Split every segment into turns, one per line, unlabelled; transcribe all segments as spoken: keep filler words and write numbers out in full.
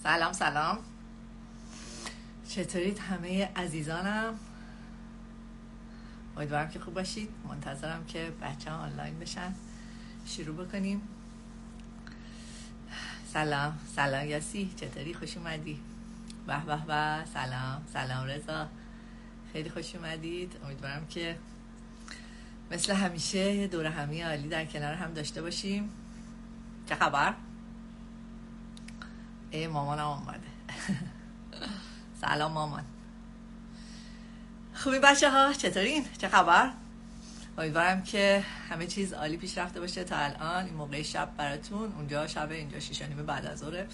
سلام سلام، چطورید همه عزیزانم؟ امیدوارم که خوب باشید. منتظرم که بچه ها آنلاین بشن شروع بکنیم. سلام سلام یاسی، چطوری؟ خوش اومدی. به به به، سلام سلام رضا، خیلی خوش اومدید. امیدوارم که مثل همیشه یه دوره همی عالی در کنار هم داشته باشیم. چه خبر؟ ای مامانم اومده. سلام مامان، خوبی بچه ها؟ چطورین؟ چه خبر؟ امیدوارم که همه چیز عالی پیش رفته باشه تا الان. این موقع شب براتون، اونجا شب، اینجا شیش و نیم بعد از ظهر.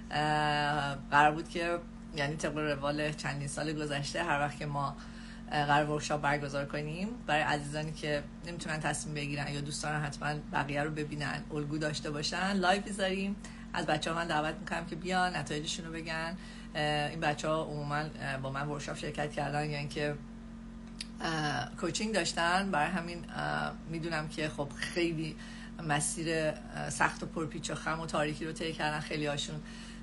قرار بود که یعنی طبق روال چندین سال گذشته هر وقت که ما قرار ورکشاپ برگزار کنیم برای عزیزانی که نمیتونن تصمیم بگیرن یا دوستان حتما بقیه رو ببینن، الگو داشته باشن، لایو بذاریم. از بچه‌ها من دعوت میکنم که بیان نتایجشون رو بگن. این بچه‌ها عموما با من ورکشاپ شرکت کردن یا اینکه کوچینگ داشتن، برای همین میدونم که خب خیلی مسیر سخت و پرپیچ و خم و تاریکی رو طی کردن. خیلی هاشون،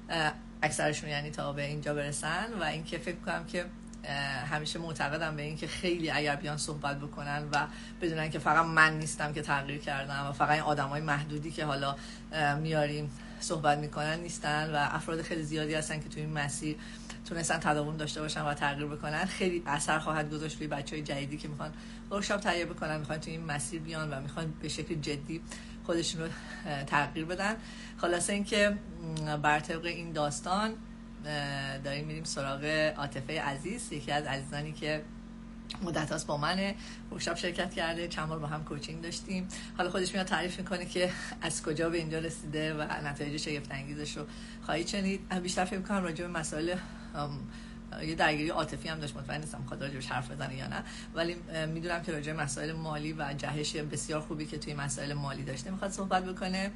اکثرشون یعنی تا به اینجا برسن. و اینکه فکر کنم که همیشه معتقدم به این که خیلی اگر بیان صحبت بکنن و بدونن که فقط من نیستم که تغییر کردم و فقط این آدمای محدودی که حالا میاریم صحبت میکنن نیستن و افراد خیلی زیادی هستن که توی این مسیر تونستن تداوم داشته باشن و تغییر بکنن. خیلی اثر خواهد گذاشت روی بچهای جدیدی که میخوان ورکشاپ تهیه بکنن، میخوان توی این مسیر بیان و میخوان به شکل جدی خودشون رو تغییر بدن. خلاصه اینکه بر طبق این داستان داریم میریم سراغ عاطفه عزیز، یکی از عزیزانی که مدت هاست با من ورکشاپ شرکت کرده، چند بار با هم کوچینگ داشتیم. حالا خودش میاد تعریف میکنه که از کجا به اینجا رسیده و نتایج شگفت انگیزش رو خواهید شنید. بیشتر فکر میکنم راجع به مسائل یه درگیری عاطفی هم داشت، مطمئن نیستم میخواد راجعش حرف بزنه یا نه، ولی میدونم که راجع به مسائل مالی و جهش بسیار خوبی که توی مسائل مالی داشته میخواد صحبت بکنه.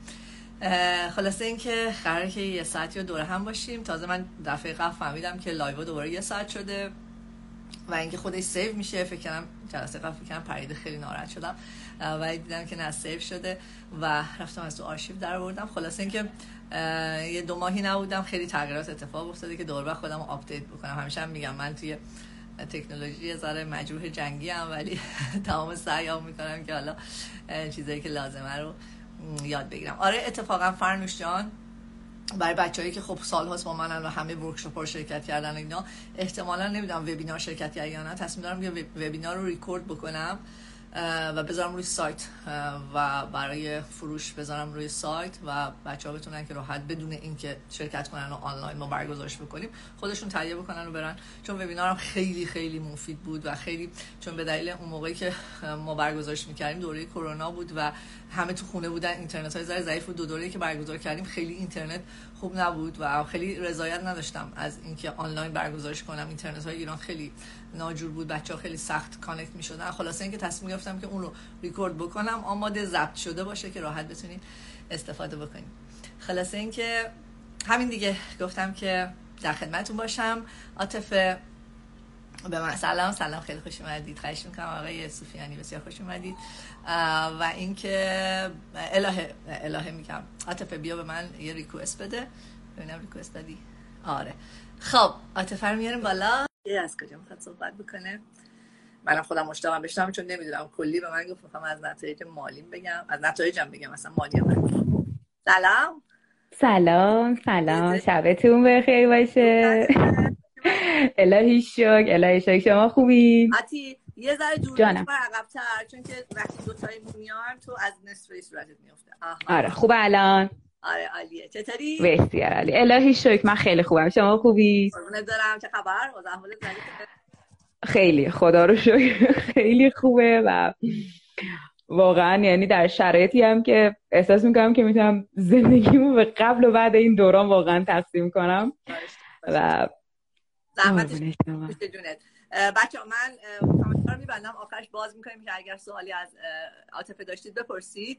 خلاصه این که قراره که یه ساعتی رو دوره هم باشیم. تازه من دفعه قبل فهمیدم که لایو دوباره یه ساعت شده و اینکه خودش سیو میشه. فکر کنم جلسه قبل فکر کنم پرید، خیلی ناراحت شدم و دیدم که نه سیو شده و رفتم از تو آرشیو در آوردم. خلاصه اینکه یه دو ماهی نبودم، خیلی تغییرات اتفاق افتاده که دور بعد خودم رو آپدیت بکنم. همیشه هم میگم من توی تکنولوژی یه ذره مجروح جنگی ام، ولی تمام سعیام میکنم که حالا چیزایی که لازمه رو یاد بگیرم. آره اتفاقا فرنوش جان، برای بچه‌ای که خب سال‌هاست با منن و همه ورکشاپ‌ها رو شرکت کردن اینا، احتمالاً نمیدونم وبینار شرکت کردن یا نه، تصمیم دارم یه وبینار رو ریکورد بکنم و بذارم روی سایت و برای فروش بذارم روی سایت و بچه‌ها بتونن که راحت بدون اینکه شرکت کنن و آنلاین ما برگزارش بکنیم خودشون تهیه بکنن و برن. چون وبینارم خیلی خیلی مفید بود و خیلی، چون به دلیل اون موقعی که ما برگزارش می‌کردیم دوره کرونا بود و همه تو خونه بودن، اینترنت‌های ذره ضعیف بود. دو دوره‌ای که برگزار کردیم خیلی اینترنت خوب نبود و خیلی رضایت نداشتم از اینکه آنلاین برگزارش کنم. اینترنت‌های ایران خیلی ناجور بود، بچه‌ها خیلی سخت کانکت می‌شدن. خلاصه اینکه تصمیم گرفتم که اون رو ریکورد بکنم، آماده ضبط شده باشه که راحت بتونید استفاده بکنید. خلاصه اینکه همین دیگه، گفتم که در خدمتتون باشم. عاطفه به من سلام سلام، خیلی خوش اومدید. خواهش می‌کنم آقای صوفیانی، بسیار خوش اومدید. و اینکه الهه الهه میگم عاطفه بیا به من یه ریکوست بده، ببینم ریکوست دادی. آره خب عاطفه رو میاریم بالا. یه از کجا میخواد صحبت بکنه؟ منم خودم مشتاقم بشنوم چون نمیدونم. کلی به من گفت میخوام از نتایج مالیم بگم، از نتایجم بگم، اصلا مالی من. سلام
سلام سلام، شبتون بخیر باشه. الهی شکر الهی شکر، شما خوبین؟
حتی یه ذره دور
جانم.
بر عقب‌تر، چون که وقتی دو تایی میان تو از نصف صورتت میفته.
آره خوبه الان؟
آره عالیه. چطوری؟
بسیار عالی، الهی شکر من خیلی خوبم. شما خوبی؟
قربونت دارم. چه خبر؟ از احوالت ظریفه؟
خیلی خدا رو شکر خیلی خوبه و واقعا یعنی در شرایطی هم که احساس میکنم که میتونم زندگیمو به قبل و بعد این دوران واقعا تقسیم کنم و
زحمتش میشه جونت. بچه من کامنتار میبندم، آخرش باز میکنیم که اگر سوالی از عاطفه داشتید بپرسید.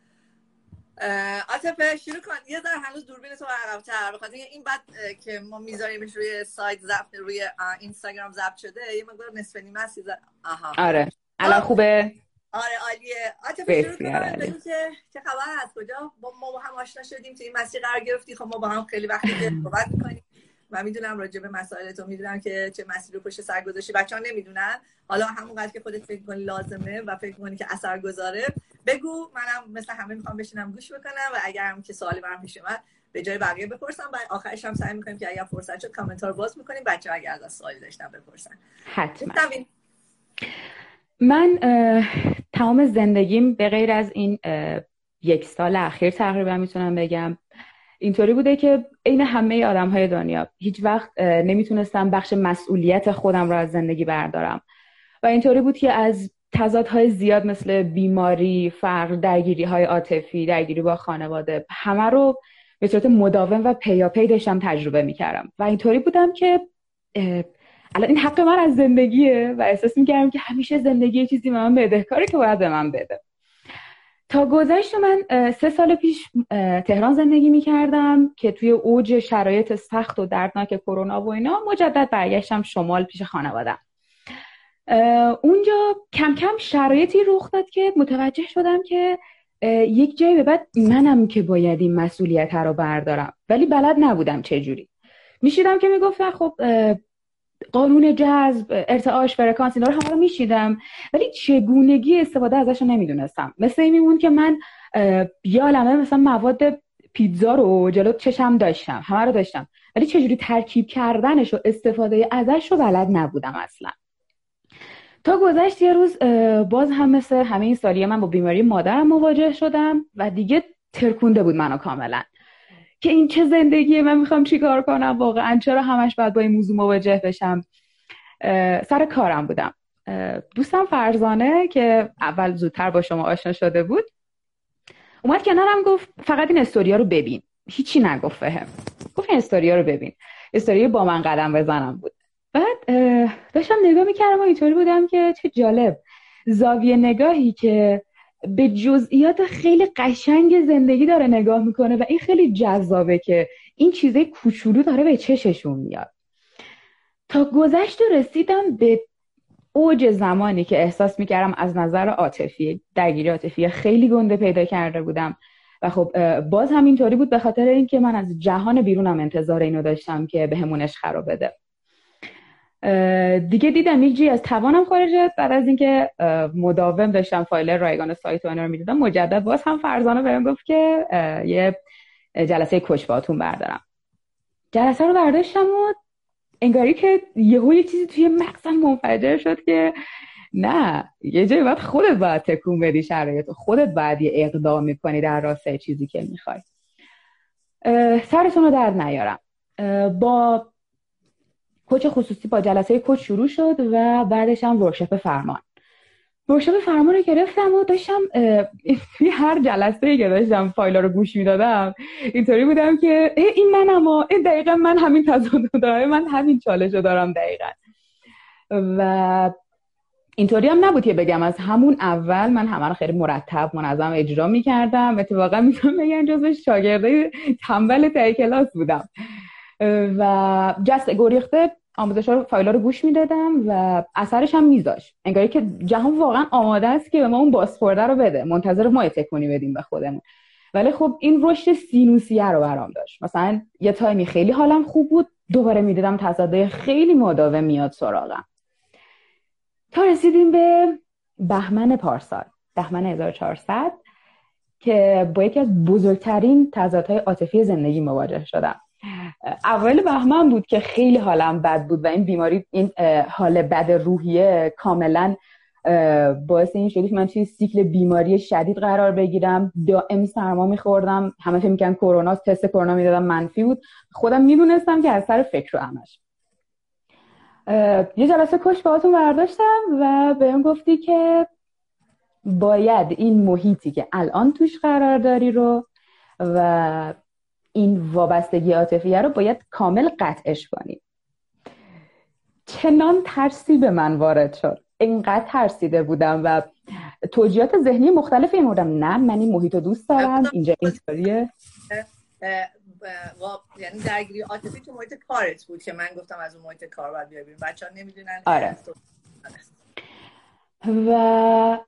عاطفه شروع کن. یه ذره هنوز دوربین تو عقب‌تر، بخاطر این بعد که ما میذاریمش روی سایت ضبط، روی اینستاگرام ضبط شده، یه مقدار نصف نیمه است. آها
آره الان خوبه؟
آره عالیه. عاطفه شروع
بسیار
کنم
عالی.
بگو که چه خبر، از کجا با ما با هم آشنا شدیم، تو این مسیر قرار گرفتی. خب ما با هم خیلی وقتی که صحبت می‌کنیم و میدونم راجع به مسائل تو، میدونم که چه مسیر رو پشت سر گذاشتی. بچه‌ها نمیدونن، حالا همونقدر که خودت فکر کنی لازمه و فکر کنی که اثر گذاره بگو، منم مثل همه میخوام بشینم گوش بکنم و اگر هم که سوالی برام پیش اومد به جای بقیه بپرسم و آخرش هم سعی می‌کنیم که اگر فرصت شد کامنت ها رو باز می‌کنیم، بچه‌ها اگر از سوالی داشتن بپرسن.
حتما.
ببین
من تمام زندگیم به غیر از این یک سال اخیر تقریبا میتونم بگم اینطوری بوده که عین همه آدم‌های دنیا هیچ وقت نمیتونستم بخش مسئولیت خودم رو از زندگی بردارم و اینطوری بود که از تضادهای زیاد مثل بیماری، فقر، درگیری‌های عاطفی، درگیری با خانواده، همه رو به صورت مداوم و پیاپی داشتم تجربه میکردم و اینطوری بودم که الان این حق من از زندگیه و احساس میکردم که همیشه زندگی یه چیزی به من بدهکاره که باید به من بده. تا گذشت من سه سال پیش تهران زندگی میکردم که توی اوج شرایط سخت و دردناک کرونا و اینا مجدد برگشتم شمال پیش خانواده‌ام. اونجا کم کم شرایطی رخ داد که متوجه شدم که یک جایی به بعد منم که باید این مسئولیت رو بردارم، ولی بلد نبودم چجوری. میشیدم که میگفتن خب قانون جذب، ارتعاش، فرکانس، اینا رو همه رو میشیدم ولی چگونگی استفاده ازش رو نمیدونستم. مثل این میمون که من یه عالمه مثلا مواد پیتزا رو جلو چشم داشتم، همه رو داشتم، ولی چجوری ترکیب کردنش و استفاده ازش رو بلد نبودم اصلا. تا گذشت یه روز باز هم مثل همه این سالیه من با بیماری مادرم مواجه شدم و دیگه ترکونده بود منو کاملا که این چه زندگیه، من میخوام چی کار کنم واقعا، چرا همش باید با این موضوع مواجه بشم. سر کارم بودم. دوستم فرزانه که اول زودتر با شما آشنا شده بود اومد کنارم گفت فقط این استوریا رو ببین، هیچی نگفت بهم، گفت این استوریا رو ببین. استوری با من قدم بزنم بود. بعد داشتم نگاه میکردم و اینطوری بودم که چه جالب، زاویه نگاهی که به جزئیات خیلی قشنگ زندگی داره نگاه میکنه و این خیلی جذابه که این چیزای کوچولو داره به چششون میاد. تا گذشت و رسیدم به اوج زمانی که احساس میکردم از نظر عاطفی، درگیری عاطفی خیلی گنده پیدا کرده بودم و خب باز هم اینطوری بود به خاطر اینکه من از جهان بیرونم انتظار اینو داشتم که بهمونش خراب بده. دیگه دیدم یک جایی از توانم خارجه. بعد از اینکه مداوم داشتم فایل رایگان سایت و اینا رو میدیدم، مجدد باز هم فرزانه بهم گفت که یه جلسه کوچ باهاتون بردارم. جلسه رو برداشتم و انگاری که یهو یه چیزی توی مغزم منفجر شد که نه، یه جایی باید خودت باید تکون بدی شرایط، خودت باید یه اقدام میکنی در راستای چیزی که میخوای. سرتون رو درد نیارم. با کوچ خصوصی با جلسه کوچ شروع شد و بعدش هم ورکشاپ فرمان. ورکشاپ فرمان رو گرفتم و داشتم توی هر جلسه‌ای که داشتم فایلا رو گوش میدادم اینطوری بودم که این منم، این دقیقا من همین تضاد دارم، من همین چالش رو دارم دقیقا. و اینطوری هم نبود که بگم از همون اول من همه رو خیلی مرتب منظم اجرا میکردم. اتفاقا میتونم بگم جزو شاگردای تنبل ته کلاس بودم و جست گریخته آموزش‌ها رو، فایل‌ها رو گوش میدادم و اثرش هم میذاشت. انگاری که جهان واقعا آماده است که به ما اون بازخورده رو بده، منتظر ما تکونی بدیم به خودمون. ولی خب این رشد سینوسیه رو برام داشت. مثلا یه تایمی خیلی حالم خوب بود، دوباره میدیدم تضادهای خیلی مداوم میاد سراغم. تا رسیدیم به بهمن پارسال، بهمن هزار و چهارصد، که با یکی از بزرگترین تضادهای عاطفی زندگی مواجه شدم. اول بهمن بود که خیلی حالم بد بود و این بیماری، این حال بد روحیه کاملا باعث این شد که من توی سیکل بیماری شدید قرار بگیرم. دائم سرما میخوردم، همه فکر می‌کردن کرونا، تست کرونا میدادم منفی بود، خودم میدونستم که از سر فکر و همش. یه جلسه کوچ باهاتون برداشتم و بهم گفتی که باید این محیطی که الان توش قرار داری رو و این وابستگی عاطفیه رو باید کامل قطعش کنی. چنان ترسی به من وارد شد، اینقدر ترسیده بودم و توجیهات ذهنی مختلف این بودم، نه من این محیط رو دوست دارم، اینجا اینطوریه.
یعنی درگیری عاطفی تو محیط کارت بود که من گفتم از اون محیط کار باید بیاریم، بچه‌ها نمیدونن.
آره. و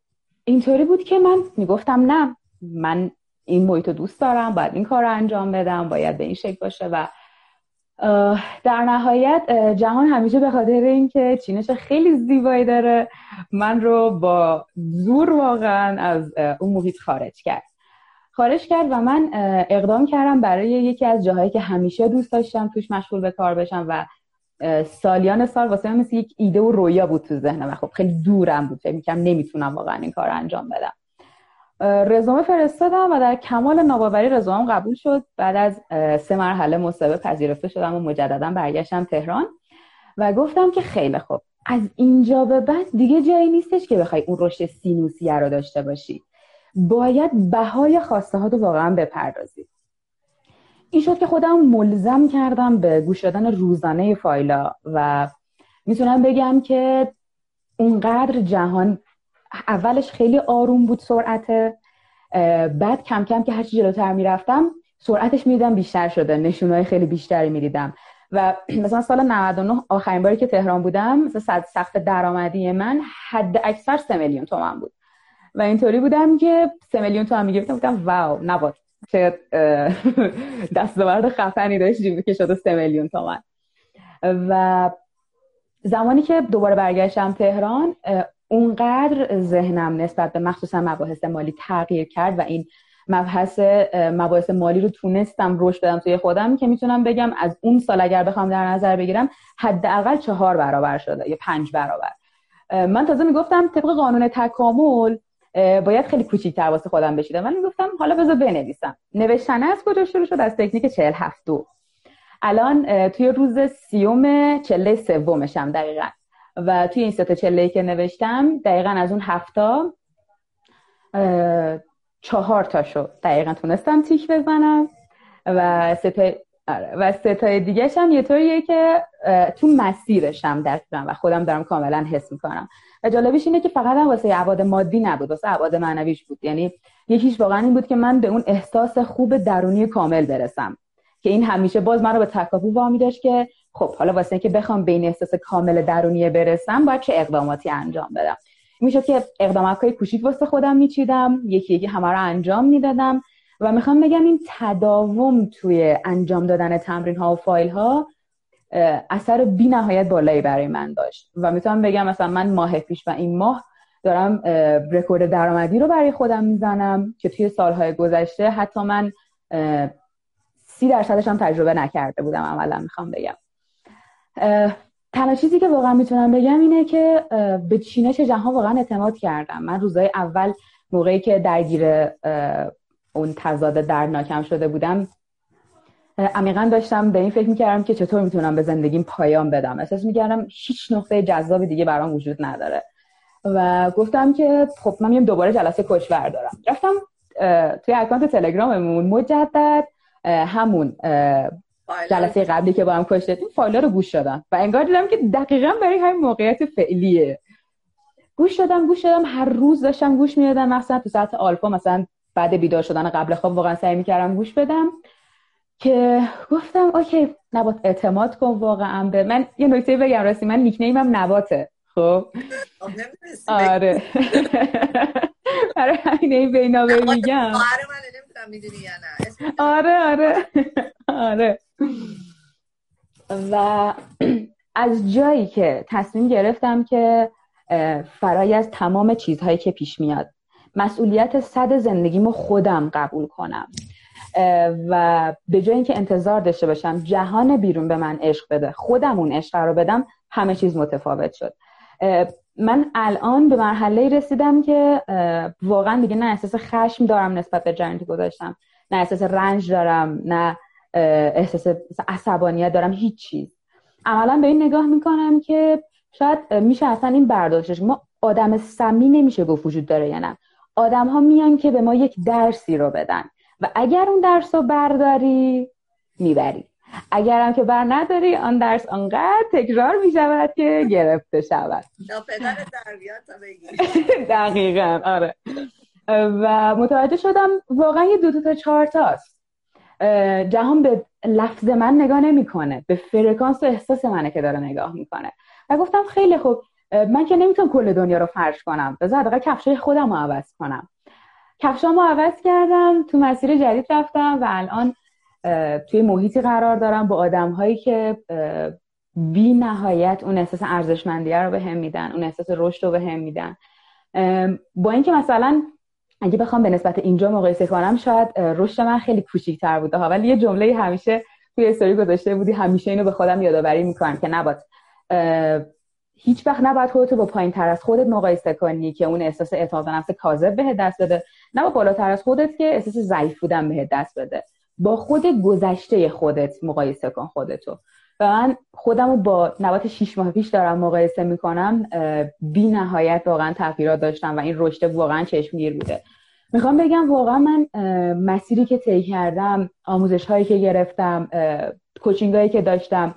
اینطوری بود که من میگفتم نه، من این محیط رو دوست دارم، باید این کار رو انجام بدم، باید به این شکل باشه. و در نهایت جهان همیشه به خاطر اینکه چینش خیلی زیبایی داره من رو با زور واقعا از اون محیط خارج کرد خارج کرد و من اقدام کردم برای یکی از جاهایی که همیشه دوست داشتم توش مشغول به کار بشم و سالیان سال واسه من مثل یک ایده و رویا بود تو ذهنم و خب خیلی دورم بود، فکر می‌کردم نمیتونم واقعا این کار رو انجام بدم. رزومه فرستادم و در کمال ناباوری رزومم قبول شد. بعد از سه مرحله مصاحبه پذیرفته شدم و مجددا برگشتم تهران و گفتم که خیلی خوب، از اینجا به بعد دیگه جایی نیستش که بخوای اون رشد سینوسیه رو داشته باشی، باید بهای خواسته ها رو واقعا بپردازی. این شد که خودم ملزم کردم به گوش دادن روزانه فایلا و میتونم بگم که اونقدر جهان اولش خیلی آروم بود سرعته، بعد کم کم که هرچی جلوتر میرفتم سرعتش میدیدم بیشتر شده، نشونهای خیلی بیشتری میدیدم و مثلا سال نود و نه آخرین باری که تهران بودم مثلا سقف درآمدی من حد اکثر سه میلیون تومان بود و اینطوری بودم که سه میلیون تومان میگرفتم گفتم واو نباد چه دستاورد خفنی داشت جیبی که شده سه میلیون تومان. و زمانی که دوباره برگشتم تهران اونقدر ذهنم نسبت به مخصوصا مباحث مالی تغییر کرد و این مبحث مباحث مالی رو تونستم رشد بدم توی خودم که میتونم بگم از اون سال اگر بخوام در نظر بگیرم حداقل چهار برابر شده یا پنج برابر. من تازه میگفتم طبق قانون تکامل باید خیلی کوچیک‌تر واسه خودم بشیدم، ولی میگفتم حالا بذار بنویسم. نوشتن از کجا شروع شد؟ از تکنیک چهل هفت دو. الان توی روز سیوم چله سومشم دقیقاً و توی این سه تا چله‌ای که نوشتم دقیقاً از اون هفتا چهار تاشو دقیقاً تونستم تیک بزنم و سه تا و سه تا دیگه‌ش هم یه طوریه که تو مسیرشم دقیقاً و خودم دارم کاملاً حس می‌کنم. و جالبیش اینه که فقط هم واسه ابعاد مادی نبود، واسه ابعاد معنویش بود. یعنی یکیش واقعاً این بود که من به اون احساس خوب درونی کامل برسم که این همیشه باز من رو به تکاپو وامی داشت که خب حالا واسه اینکه بخوام به این احساس کامل درونی برسم باید چه اقداماتی انجام بدم. میشد که اقداماتای کوچیک واسه خودم میچیدم، یکی یکی همه رو انجام میدادم و میخوام بگم این تداوم توی انجام دادن تمرین ها و فایل ها اثر بی نهایت بالایی برای من داشت و میتونم بگم مثلا من ماه پیش و این ماه دارم رکورد درآمدی رو برای خودم میزنم که توی سالهای گذشته حتی من سی درصدش هم تجربه نکرده بودم عملا. میخوام بگم تنها چیزی که واقعا میتونم بگم اینه که به چینش جهان واقعا اعتماد کردم. من روزهای اول موقعی که درگیر اون تضاد دردناکم شده بودم عمیقا داشتم به این فکر میکردم که چطور میتونم به زندگیم پایان بدم. احساس میکردم هیچ نقطه جذاب دیگه برام وجود نداره و گفتم که خب من میام دوباره جلسه کوچ بردارم. رفتم توی اکانت تلگراممون مجدد همون جلسه قبلی که با هم کوچ دادیم فایلا رو گوش دادم و انگار دیدم که دقیقاً برای همین موقعیت فعلیه. گوش دادم گوش دادم هر روز داشتم گوش میدادم، مثلا تو ساعت آلفا مثلا بعد بیدار شدن قبل خواب واقعا سعی میکردم گوش بدم که گفتم اوکی نبات اعتماد کن واقعا به من. یه نکته بگم راستی من نیکنیمم نباته. خب آره برای همین این بینابه میگم آره آره آره و از جایی که تصمیم گرفتم که فرای از تمام چیزهایی که پیش میاد مسئولیت صد زندگیمو خودم قبول کنم و به جای اینکه انتظار داشته باشم جهان بیرون به من عشق بده خودم اون عشق رو بدم، همه چیز متفاوت شد. من الان به مرحله رسیدم که واقعا دیگه نه احساس خشم دارم نسبت به جریانی که گذاشتم، نه احساس رنج دارم، نه احساس عصبانیت دارم، هیچ چیز. عملا به این نگاه میکنم که شاید میشه اصلا این برداشتش ما آدم سمی نمیشه گفت وجود داره یا نه. آدم ها میان که به ما یک درسی رو بدن و اگر اون درس رو برداری میبری، اگر هم که بر نداری آن درس آنقدر تکرار میشود که گرفته شود.
پدر تربیت تا بگیر.
دقیقاً آره. و متوجه شدم واقعا یه دو تا چهار تاست. جهان به لفظ من نگاه نمیکنه، به فرکانس و احساس منه که داره نگاه میکنه. و گفتم خیلی خوب من که نمیتونم کل دنیا رو فرش کنم، بذار حداقل کفشای خودم رو عوض کنم. کفشامو عوض کردم، تو مسیر جدید رفتم و الان توی محیطی قرار دارم با آدم‌هایی که بی نهایت اون احساس ارزشمندی رو بهم میدن، اون احساس رشد رو بهم میدن. با اینکه مثلا اگه بخوام به نسبت اینجا مقایسه کنم شاید رشد من خیلی کوچیک‌تر بوده ها، ولی یه جمله همیشه توی استوری گذاشته بودی، همیشه اینو به خودم یادآوری میکنم که نباید هیچ وقت نباید خودتو با پایین‌تر از خودت مقایسه کنی که اون احساس اعتماد به نفس کاذب بهت دست بده، نه با بالاتر از خودت که احساس ضعیف بودن بهت دست بده. با خود گذشته خودت مقایسه کن خودتو. و من خودمو با نبات شش ماه پیش دارم مقایسه میکنم، بی نهایت واقعا تغییرات داشتم و این رشد واقعا چشمگیر بوده. میخوام بگم واقعا من مسیری که طی کردم، آموزش هایی که گرفتم، کوچینگ هایی که داشتم،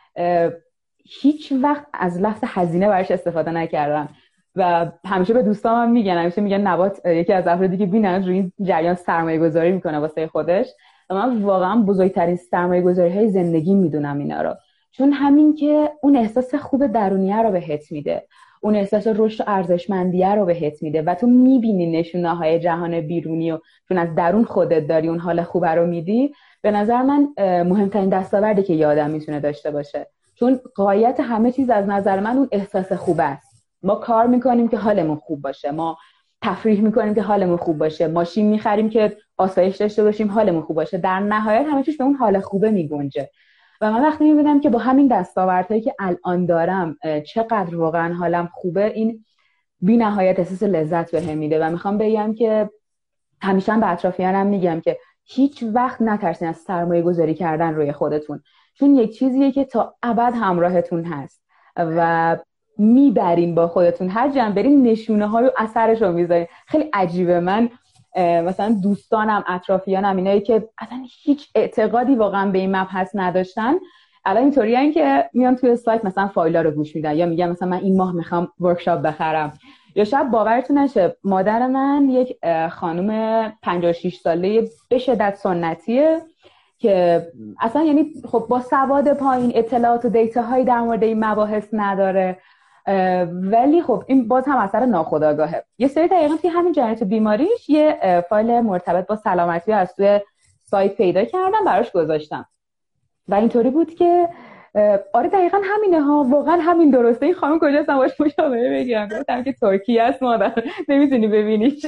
هیچ وقت از لفظ هزینه براش استفاده نکردم و همیشه به دوستام هم میگن، همیشه میگن نبات یکی از افرادی که بی‌نهایت روی این جریان سرمایه گذاری میکنه واسه خودش و من واقعا بزرگترین سرمایه گذاری های زندگی میدونم اینا رو، چون همین که اون احساس خوب درونیه رو بهت میده، اون احساس رشد و ارزشمندیه رو بهت میده و تو میبینی نشونه های جهان بیرونی و چون از درون خودت داری اون حال خوبه رو میدی. به نظر من مهمترین دستاوردی که یه آدم میتونه داشته باشه، چون غایت همه چیز از نظر من اون احساس خوب است. ما کار میکنیم که حالمون خوب باشه، ما تفریح میکنیم که حالمون خوب باشه، ماشین میخریم که آسایش داشته باشیم حالمون خوب باشه، در نهایت همه چیز به اون حال خوبه میگنجه. و من وقتی میبینم که با همین دستاوردهایی که الان دارم چقدر واقعا حالم خوبه، این بی نهایت احساس لذت بهم میده. و میخوام بگم که همیشه به اطرافیانم میگم که هیچ وقت نترسین از سرمایه گذاری کردن روی خودتون، چون یک چیزیه که تا ابد همراهتون هست و میبرین با خودتون، هر جا برین نشونه های و اثرش رو میذارین. خیلی عجیبه، من مثلا دوستانم، اطرافیانم، اینایی که اصلا هیچ اعتقادی واقعا به این مبحث نداشتن، الان اینطوریه که میان توی سایت مثلا فایلا رو گوش میدن یا میگن مثلا من این ماه میخوام ورکشاپ بخرم. یا شاید باورتون نشه مادر من یک خانم پنجاه و شش ساله به شدت سنتیه که اصلا یعنی خب با سواد پایین، اطلاعات و دیتاهایی در مورد این مباحث نداره، ولی خب این باز هم اثر ناخودآگاهه. یه سری دقیقاً توی همین جریان بیماریش یه فایل مرتبط با سلامتی رو از توی سایت پیدا کردم، براش گذاشتم و اینطوری بود که آره دقیقاً همینه ها، واقعا همین درسته. این خانم کجاست باش مشاوره بگیرم؟ گفتم که ترکیه است مادر، نمیتونی ببینیش.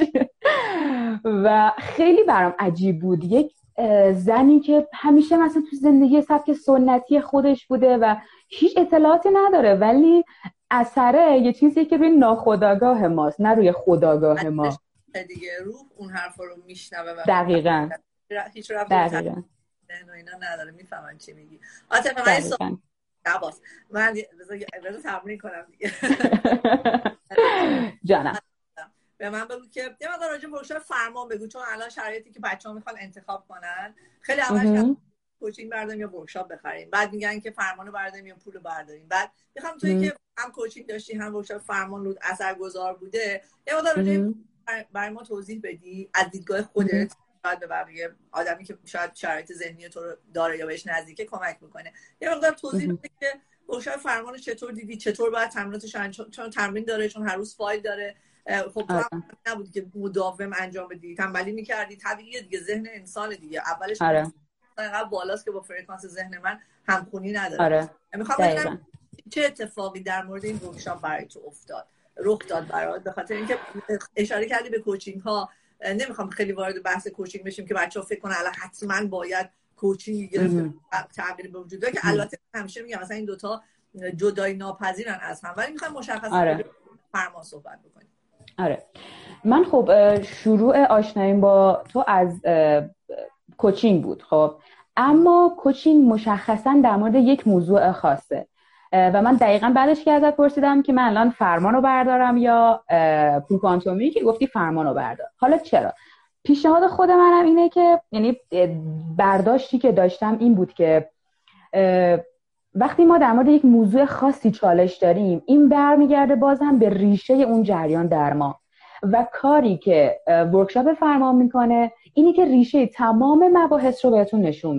و خیلی برام عجیب بود، یک زنی که همیشه مثلا تو زندگی سبک سنتی خودش بوده و هیچ اطلاعاتی نداره، ولی اثره یه چیزی که روی ناخودآگاه ماست، نه روی خودآگاه ما
دیگه. روح اون حرفا رو میشنوه و
دقیقاً
هیچ رفتی
دقیقاً
نه اینا نداره، میفهمن چی میگی. عاطفه من سوال عباس من بذار تمرین کنم دیگه.
جانم
به من بگو که یه مقدار راجع به ورکشاپ فرمان بگو، چون الان شرایطی که بچه‌ها میخوان انتخاب کنن خیلی اولش کوچینگ برداریم یا ورکشاپ بخریم، بعد میگن که فرمانو برداریم یا پولو برداریم. بعد میخوام توی که هم کوچینگ داشتی هم ورکشاپ فرمان رود اثرگذار بوده، یه مقدار راجع برای ما توضیح بدی از دیدگاه خودت، بعد به بقیه آدمی که شاید شرایط ذهنی تو رو داره یا بهش نزدیکه کمک میکنه. یه مقدار توضیح بده که ورکشاپ فرمانو چطور دیدی، چطور باید تمریناتش انجام، چون تمرین داره، چون هر روز فایل داره. خب تو هم نبودی که مداوم انجام بدی، تنبلی میکردی، طبیعیه دیگه، ذهن انسان دیگه اولش اینقدر بالاست که با فرکانس ذهن من همخونی نداره.
آره.
میخوام ببینم چه اتفاقی در مورد این ورکشاپ برای تو افتاد، رخ داد برات، به خاطر اینکه اشاره کردی به کوچینگ ها. نمیخوام خیلی وارد بحث کوچینگ بشیم که بچه‌ها فکر کنن الان حتما باید کوچینگ گرفت تغییر به وجود بیاد، که البته همیشه میگم مثلا این دوتا جدایی ناپذیرن از هم، ولی میخوایم مشخصا
آره.
فرمان صحبت بکنیم.
آره من خب شروع آشناییم با تو از کوچینگ بود، خب اما کوچینگ مشخصا در مورد یک موضوع خاصه و من دقیقاً بعدش که ازت پرسیدم که من الان فرمانو بردارم یا پول کوانتومی، که گفتی فرمانو بردار. حالا چرا؟ پیشنهاد خود منم اینه که یعنی برداشتی که داشتم این بود که وقتی ما در مورد یک موضوع خاصی چالش داریم، این برمیگرده بازم به ریشه اون جریان در ما و کاری که ورکشاپ فرمان میکنه اینی که ریشه تمام مباحث رو بهتون نشون میده.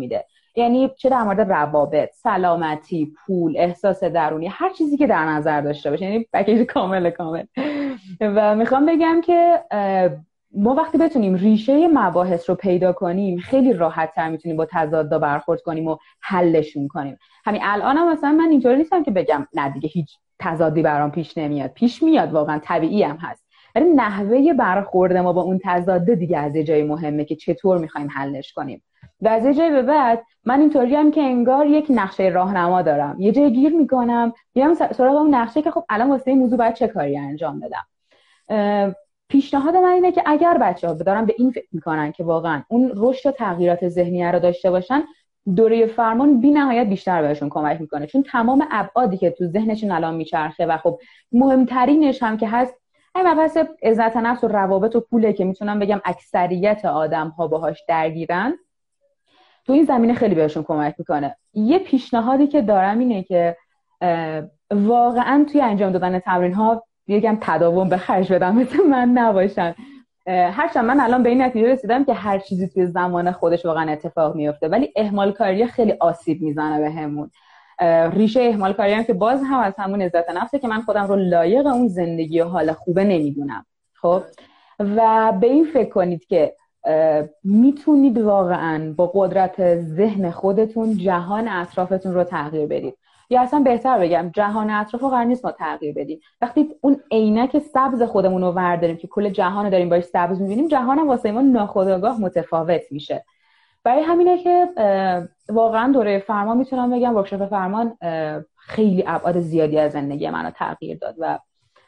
یعنی چه در مورد روابط، سلامتی، پول، احساس درونی، هر چیزی که در نظر داشته باشه، یعنی پکیج کامل کامل. و میخوام بگم که ما وقتی بتونیم ریشه مباحث رو پیدا کنیم خیلی راحت تر میتونیم با تضادها برخورد کنیم و حلشون کنیم. همین الان هم مثلا من اینطوری نیستم که بگم نه دیگه هیچ تضادی برام پیش نمیاد، پیش میاد، واقعا طبیعی هم هست، ولی نحوه برخورد ما با اون تضاد دیگه از یه جای مهمه که چطور میخوایم حلش کنیم. و از یه جای به بعد من اینطوری هم که انگار یک نقشه راهنما دارم، یه جای گیر میکنم میام سراغ اون نقشه که خب الان واسه این موضوع باید چه کاری انجام بدم. پیشنهاد من اینه که اگر بچه‌ها دارن به این فکر میکنن که واقعا اون رشد و تغییرات ذهنی رو داشته باشن، دوره فرمان بی نهایت بیشتر بهشون کمک میکنه، چون تمام ابعادی که تو ذهنشون الان میچرخه و خب مهمترینش هم که هست این مبحث عزت نفس و روابط و پوله که میتونم بگم اکثریت آدم‌ها باهاش درگیرن، تو این زمینه خیلی بهشون کمک میکنه. یه پیشنهادی که دارم اینه که واقعا توی انجام دادن تمرین‌ها یکم تداوم به خرج بدم، مثل من نباشن. هرچند من الان به این نتیجه رسیدم که هر چیزی توی زمان خودش واقعا اتفاق میفته، ولی اهمال کاری خیلی آسیب میزنه بهمون. ریشه اهمال کاری هم که باز هم از همون عزت نفسه که من خودم رو لایق اون زندگی و حال خوبه نمیدونم. خب و به این فکر کنید که میتونید واقعا با قدرت ذهن خودتون جهان اطرافتون رو تغییر بدید، یا اصلا بهتر بگم جهان اطراف رو قرار نیست ما تغییر بدیم. وقتی اون عینک سبز خودمون رو ورداریم که کل جهان رو داریم باش سبز می‌بینیم، جهان هم واسه ما ناخودآگاه متفاوت میشه. برای همینه که واقعا دوره فرمان میتونم بگم ورکشاپ فرمان خیلی ابعاد زیادی از زندگی منو تغییر داد و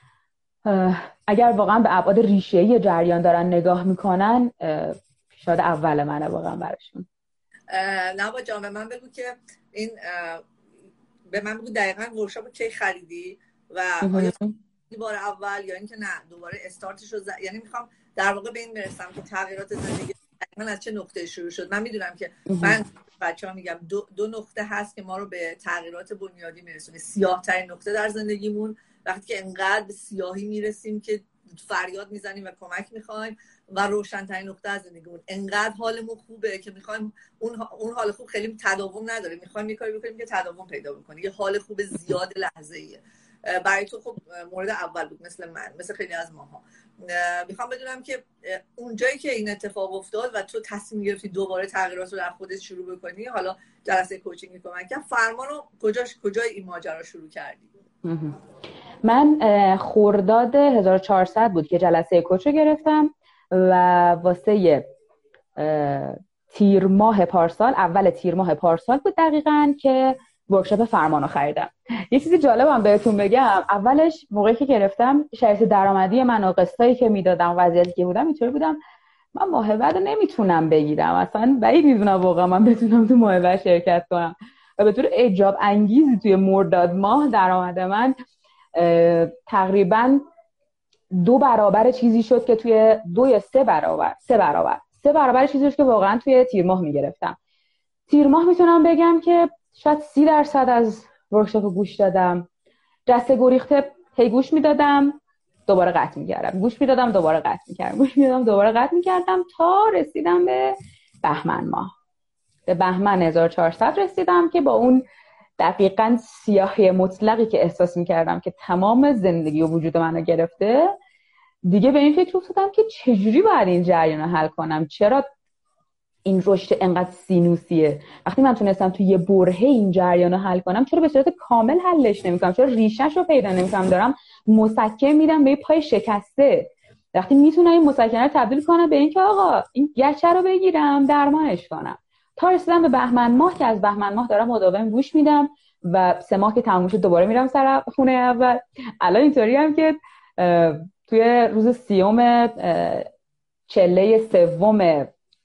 اگر واقعا به ابعاد ریشه‌ای جریان دارن نگاه میکنن، شاید اول منه واقعا براشون.
نوا جان به من بگو که این به من بگو دقیقاً ورکشاپ کی خریدی و آیا بار اول یا اینکه نه دوباره استارتش رو ز... یعنی میخوام در واقع به این برسم که تغییرات زندگی من از چه نقطه شروع شد. من میدونم که من بچه‌ها میگم دو, دو نقطه هست که ما رو به تغییرات بنیادی میرسونه. سیاه ترین نقطه در زندگیمون وقتی که انقدر به سیاهی میرسیم که فریاد میزنیم و کمک میخوایم، و روشن ترین نقطه از زندگیمون انقدر حالمون خوبه که میخوایم اون اون حال خوب خیلی تداوم نداره، میخوایم یه کاری بکنیم که تداوم پیدا بکنه. یه حال خوب زیاد لحظه‌ایه. برای تو خب مورد اول بود، مثل من، مثل خیلی از ماها. میخوام بدونم که اونجایی که این اتفاق افتاد و تو تصمیم گرفتی دوباره تغییرات رو در خودت شروع بکنی، حالا جلسه کوچینگ کمک کرد، فرمان رو کجاش کجای این ماجرا شروع کردی؟
من خرداد هزار و چهارصد بود که جلسه کوچ رو گرفتم و واسه تیر ماه پارسال، اول تیر ماه پارسال بود دقیقاً که ورکشاپ فرمان رو خریدم. یه چیزی جالبم بهتون بگم، اولش موقعی که گرفتم شرط درآمدی من و قسطایی که میدادم، وضعیتی که بودم اینطوری بودم من ماه بعد نمیتونم بگیرم، اصلا بعید میدونم واقعا من بتونم تو ماه بعد شرکت کنم. و به طور اعجاب انگیزی توی مرداد ماه درآمد من تقریبا دو برابر چیزی شد که توی دو یا سه برابر سه برابر سه برابر چیزی شد که واقعا توی تیر ماه میگرفتم. تیر ماه میتونم بگم که شاید سی درصد از ورکشاپ گوش دادم، جسته گریخته هی گوش میدادم دوباره قطع میکردم، گوش میدادم دوباره قطع میکردم، گوش میدادم دوباره قطع میکردم تا رسیدم به بهمن ماه. به بهمن هزار و چهارصد رسیدم که با اون دقیقاً سیاهی مطلقی که احساس میکردم که تمام زندگی و وجود منو گرفته، دیگه به این فکر افتادم که چجوری باید این جریان رو حل کنم، چرا این رشد انقدر سینوسیه. وقتی من تونستم توی یه برهه این جریان رو حل کنم، چرا به صورت کامل حلش نمیکنم، چرا ریشه‌ش رو پیدا نمیکنم، دارم مسکن میدم به پای شکسته. وقتی میتونم این مسکنه رو تبدیل کنم به این که آقا این گچه رو بگیرم درمانش کنم. تا رسیدم به بهمن ماه که از بهمن ماه دارم مداوم گوش میدم و سه ماه که تموم شد دوباره میرم سر خونه اول. الان اینطوری هم که توی روز سیوم چله سوم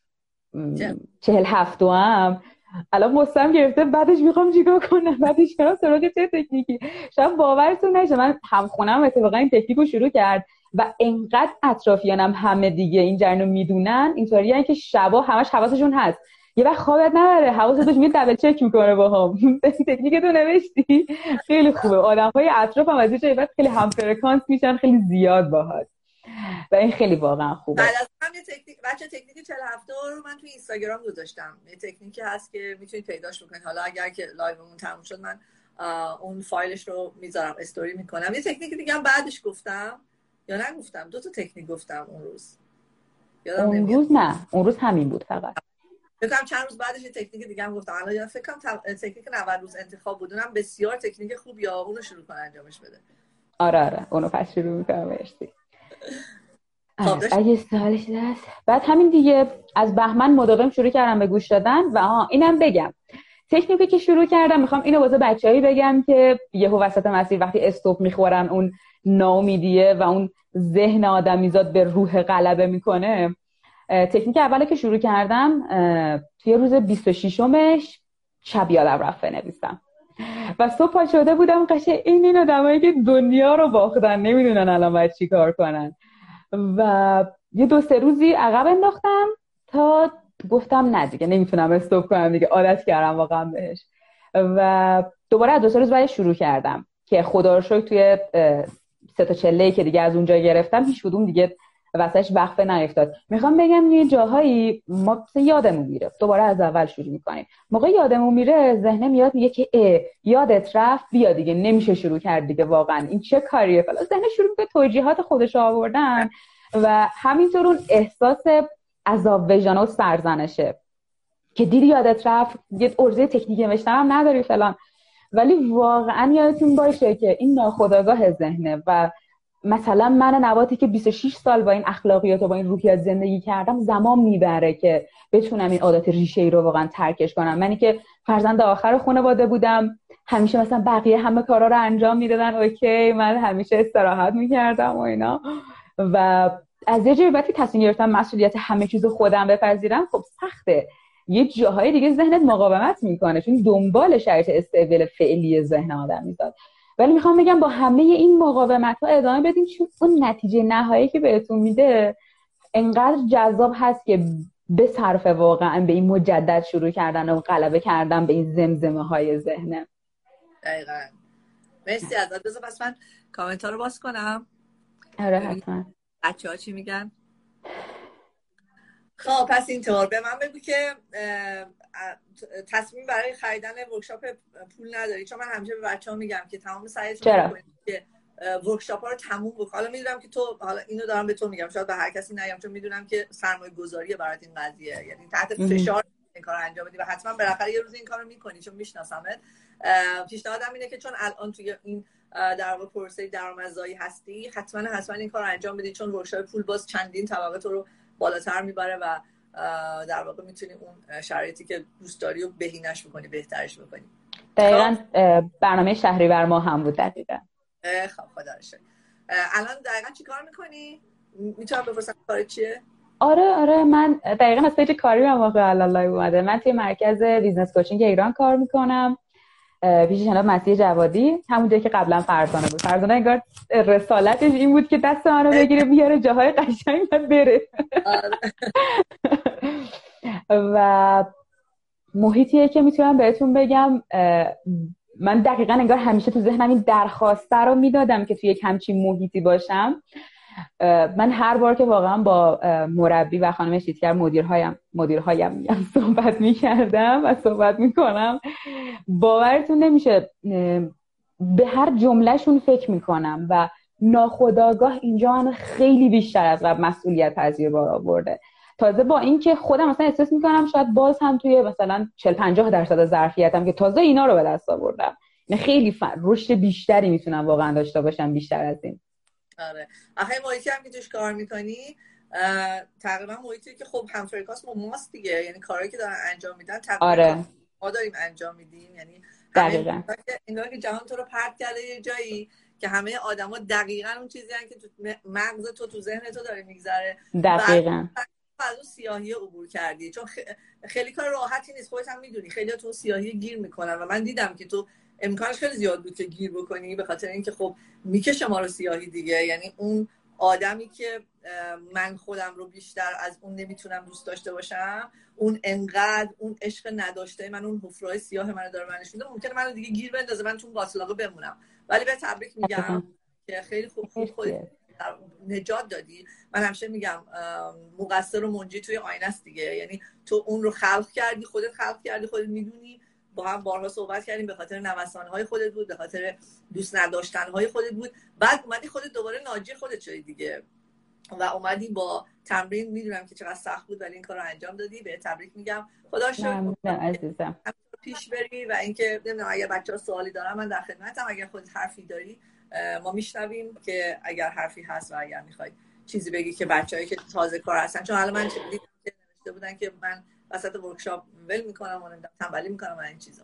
چهل هفتم هم الان مستم گرفته، بعدش میخوام چیکار کنم، بعدش برم سراغ چه تکنیکی. شاید باورتون نشه من همخونم اتفاقا این تکنیک رو شروع کرد و انقدر اطرافیانم همه دیگه این جریانو میدونن، اینطوریه که شبا همش حواسشون هست، یه وقت خوابت نبره حواست بهش میاد دبل چک میکنه باهام تکنیکتو نوشتی خیلی خوبه. آدم‌های اطرافم از این بعد خیلی هم فرکانس میشن، خیلی زیاد باهات. و این خیلی واقعا خوبه.
بعد از هم یه تکنیک بچه تکنیک چهل هفته رو من توی اینستاگرام گذاشتم، یه تکنیکی هست که میتونید پیداش بکنید. حالا اگر که لایومون تموم شد من اون فایلش رو میذارم، استوری میکنم. یه تکنیک دیگه هم بعدش گفتم یا نگفتم؟ دو تا تکنیک گفتم اون روز، یادم
اون
نمیاد.
روز نه، اون روز همین بود فقط.
فکر کنم چند روز بعدش یه تکنیک دیگه هم گفتم. الان یادم فکر کنم تکنیک نود روز انتخاب بود، اونم بسیار تکنیک خوبیه، اون رو شروع کن انجامش بده.
آره آره اونو پس شروع میکنم. مرسی.
خب
اگه سوالش هست. بعد همین دیگه از بهمن مداوم شروع کردم به گوش دادن. و ها اینم بگم تکنیکی که شروع کردم، میخوام اینو واسه بچه‌ای بگم که یهو وسط مسیر وقتی استوب میخورن اون ناامیدیه و اون ذهن آدمیزاد به روح غلبه میکنه. تکنیک اولی که شروع کردم توی روز بیست و ششمش شب یادم رفت بنویسم و صبح پا شده بودم قشنگ این این آدمایی که دنیا رو باختن نمیدونن الان باید چی کار کنن و یه دو سه روزی عقب انداختم تا گفتم نه دیگه نمیتونم استوب کنم دیگه، عادت کردم واقعا بهش. و دوباره از دو سه روز بعد شروع کردم که خدا رو شکر توی سه تا چله‌ای که دیگه از اونجا گرفتم هیچ کدوم دیگه واسش وقفه نیفتاد. میخوام بگم یه جاهایی ما مثلا یادمون میره، دوباره از اول شروع میکنیم. موقع یادمون میره ذهنم میاد میگه که اه یادت رفت بیا دیگه نمیشه شروع کرد دیگه، واقعا این چه کاریه فلان. ذهن شروع میکنه توجیهات خودش آوردن و همینطور اون احساس عذاب وجدان و سرزنشه که دیدی یادت رفت، یه ارزه تکنیک نوشتن هم نداری فلان. ولی واقعا یادتون باشه که این ناخودآگاه ذهنه و مثلا من نباتی که بیست و شش سال با این اخلاقیات و با این روحیات زندگی کردم زمان میبره که بتونم این عادت ریشه‌ای رو واقعا ترکش کنم. منی که فرزند آخر خانواده بودم، همیشه مثلا بقیه همه کارا رو انجام میدادن اوکی، من همیشه استراحت میکردم و اینا. و از یه جایی بعد تصمیم گرفتم مسئولیت همه چیز خودم بپذیرم، خب سخته. یه جاهای دیگه ذهنت مقاومت میکنه چون دنبال شرایط استیبل فعلی ذهن آدم میذاد. ولی میخوام بگم با همه این مقاومت ها ادامه بدین چون اون نتیجه نهایی که بهتون میده انقدر جذاب هست که به صرف واقعا به این مجدد شروع کردن و غلبه کردن به این زمزمه های ذهنه.
دقیقاً. مرسی ازت. بذار پس من کامنت ها رو باز کنم.
آره حتما.
بچه ها چی میگن؟ خب پس اینطور به من بگو که تصمیم برای خریدن ورکشاپ پول نداری؟ چون من همیشه به بچه‌ها میگم که تمام سعیتون رو بکنید که ورکشاپ ها رو تموم بکنید. حالا میدونم که تو، حالا اینو دارم به تو میگم، شاید به هر کسی نگم چون میدونم که سرمایه گذاریه برات این قضیه، یعنی تحت فشار این کارو انجام بدی و حتما بالاخره یه روز این کارو میکنی چون میشناسمت. پیشنهادم اینه که چون الان توی این در واقع پروسه درآمدزایی هستی حتما حتما این کارو انجام بدی چون ورکشاپ پول باز چندین طبقه تو رو بالاتر میبره و در واقع میتونی اون شرایطی که دوست داری رو بهینه‌اش بکنی، بهترش بکنی.
دقیقاً برنامه شهریور ما هم بود. دقیقاً.
خب خدا رو شکر. الان دقیقاً چی کار میکنی؟ میتونم بپرسم کار چیه؟
آره آره من دقیقاً از پیج کاری هم واقعا لایو اومده. من توی مرکز بیزنس کوچینگ ایران کار میکنم پیش جناب مسیح جوادی، همون جایی که قبلا فرزانه بود. فرزانه انگار رسالتش این بود که دست منو بگیره بیاره جاهای قشنگ و بره. و محیطیه که میتونم بهتون بگم من دقیقاً انگار همیشه تو ذهنم این درخواسته رو میدادم که توی یک همچین محیطی باشم. من هر بار که واقعا با مربی و خانم شیتگر مدیرهایم مدیرهایم میگم صحبت میکردم و صحبت میکنم باورتون نمیشه به هر جملهشون فکر میکنم و ناخودآگاه اینجا من خیلی بیشتر از قبل مسئولیت پذیر بار آورده. تازه با اینکه خودم مثلا احساس میکنم شاید باز هم توی مثلا چهل پنجاه درصد ظرفیتم که تازه اینا رو به دست آوردم، خیلی فن رشد بیشتری میتونم واقعا داشته باشم بیشتر از این.
آره آخه محیطی هم که توش کار میکنی تقریبا محیطی که خب همفرکاس ما ماست دیگه، یعنی کارهایی که دارن انجام میدن تقریبا
آره.
ما داریم انجام میدیم، یعنی
دقیقاً
انگار که جهان تو رو پرت کرده یه جایی که همه آدما دقیقاً اون چیزی هستن که تو مغز تو تو ذهن تو داره میگذره.
دقیقاً
از اون سیاهی عبور کردی چون خیلی کار راحتی نیست، خودت هم میدونی خیلی تو سیاهی گیر میکنن و من دیدم که تو امکانش خیلی زیاد بود که گیر بکنی به خاطر اینکه خب میکشه ما رو سیاهی دیگه، یعنی اون آدمی که من خودم رو بیشتر از اون نمیتونم دوست داشته باشم، اون انقدر اون عشق نداشته من، اون حفره‌های سیاه منو داره منش میده، ممکنه منو دیگه گیر بندازه من تو باطلاقه بمونم. ولی به تبریک میگم که خیلی خوب خوب خودت نجات دادی. من همیشه میگم مقصر و منجی توی آینه است دیگه، یعنی تو اون رو خلق کردی، خودت خلق کردی، خودت میدونی. با هم بارها صحبت کردیم، به خاطر نوسان‌های خودت بود، به خاطر دوست نداشتن‌های خودت بود، بعد اومدی خودت دوباره ناجی خودت شدی دیگه و اومدی با تمرین. میدونم که چقدر سخت بود ولی این کار رو انجام دادی. به تبریک میگم. خدا شکر
عزیزم
پیش بری. و اینکه نمیدونم اگر بچه‌ها سوالی دارن من در خدمتم. اگر خودت حرفی داری ما میشنویم، که اگر حرفی هست و اگر میخوای چیزی بگی که بچه‌ای که تازه کار هستن، چون حالا من دیدم که نوشته بودن که من وسط ورکشاپ ول میکنم و نمیدونم تنبلی میکنم و این چیزا.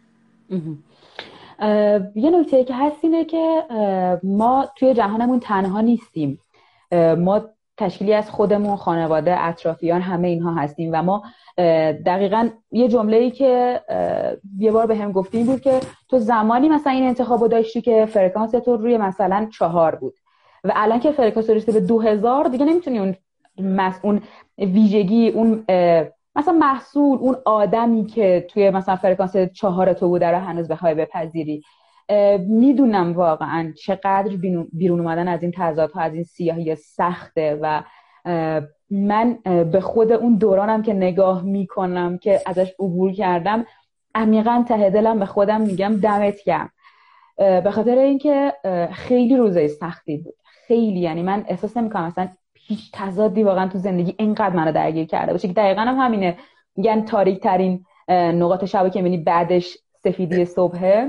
یه نکته که هست اینه که ما توی جهانمون تنها نیستیم. ما تشکیلی از خودمون، خانواده، اطرافیان، همه اینها هستیم و ما دقیقاً یه جمله‌ای که یه بار به هم گفتیم بود که تو زمانی مثلا این انتخابو داشتی که فرکانس تو روی مثلا چهار بود و الان که فرکانس رسیده به دو هزار دیگه نمیتونی اون مس... اون ویژگی، اون مثلا محصول، اون آدمی که توی مثلا فرکانس چهار تو بوده رو هنوز بخوای بپذیری. میدونم واقعا چقدر بیرون اومدن از این تضادها، از این سیاهی سخته و من به خود اون دورانم که نگاه میکنم که ازش عبور کردم، عمیقا ته دلم به خودم میگم دمت گرم، به خاطر اینکه خیلی روزای سختی بود، خیلی. یعنی من احساس نمیکنم مثلا هیچ تضادی واقعا تو زندگی اینقدر منو درگیر کرده باشه که دقیقاً هم همینه. میگن تاریک ترین نقاط شب که میبینی بعدش سفیدی صبحه.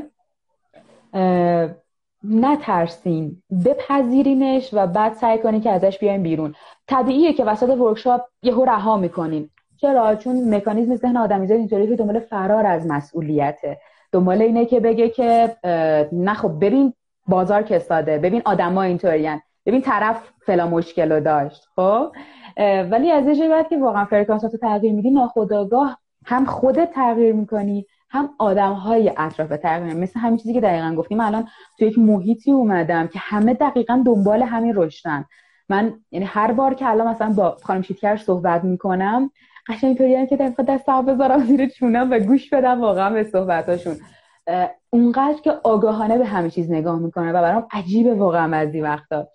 نترسین، بپذیرینش و بعد سعی کنین که ازش بیاین بیرون. طبیعیه که وسط ورکشاپ یهو رها میکنین. چرا؟ چون مکانیزم ذهن آدمیزاد اینطوریه که دنبال فرار از مسئولیته، دنبال اینه که بگه که نه خب ببین بازار کساده، ببین آدما اینطورین، ببین طرف فلا مشکلو داشت. خب ولی از یه جایی بعد که واقعا فرکانساتو تغییر میدی، ناخودآگاه هم خودت تغییر میکنی، هم آدم‌های اطراف تغییر. مثل همین چیزی که دقیقاً گفتیم، الان تو یک محیطی اومدم که همه دقیقاً دنبال همین رشدن. من یعنی هر بار که الان مثلا با خانم شیتکر صحبت میکنم، قشنگ اینطوریه که دفعه دستم بذارم زیر چونم و گوش بدم واقعا به صحبتاشون. اونقدر که آگاهانه به همه چیز نگاه میکنه و برام عجیبه واقعا بعضی وقتا.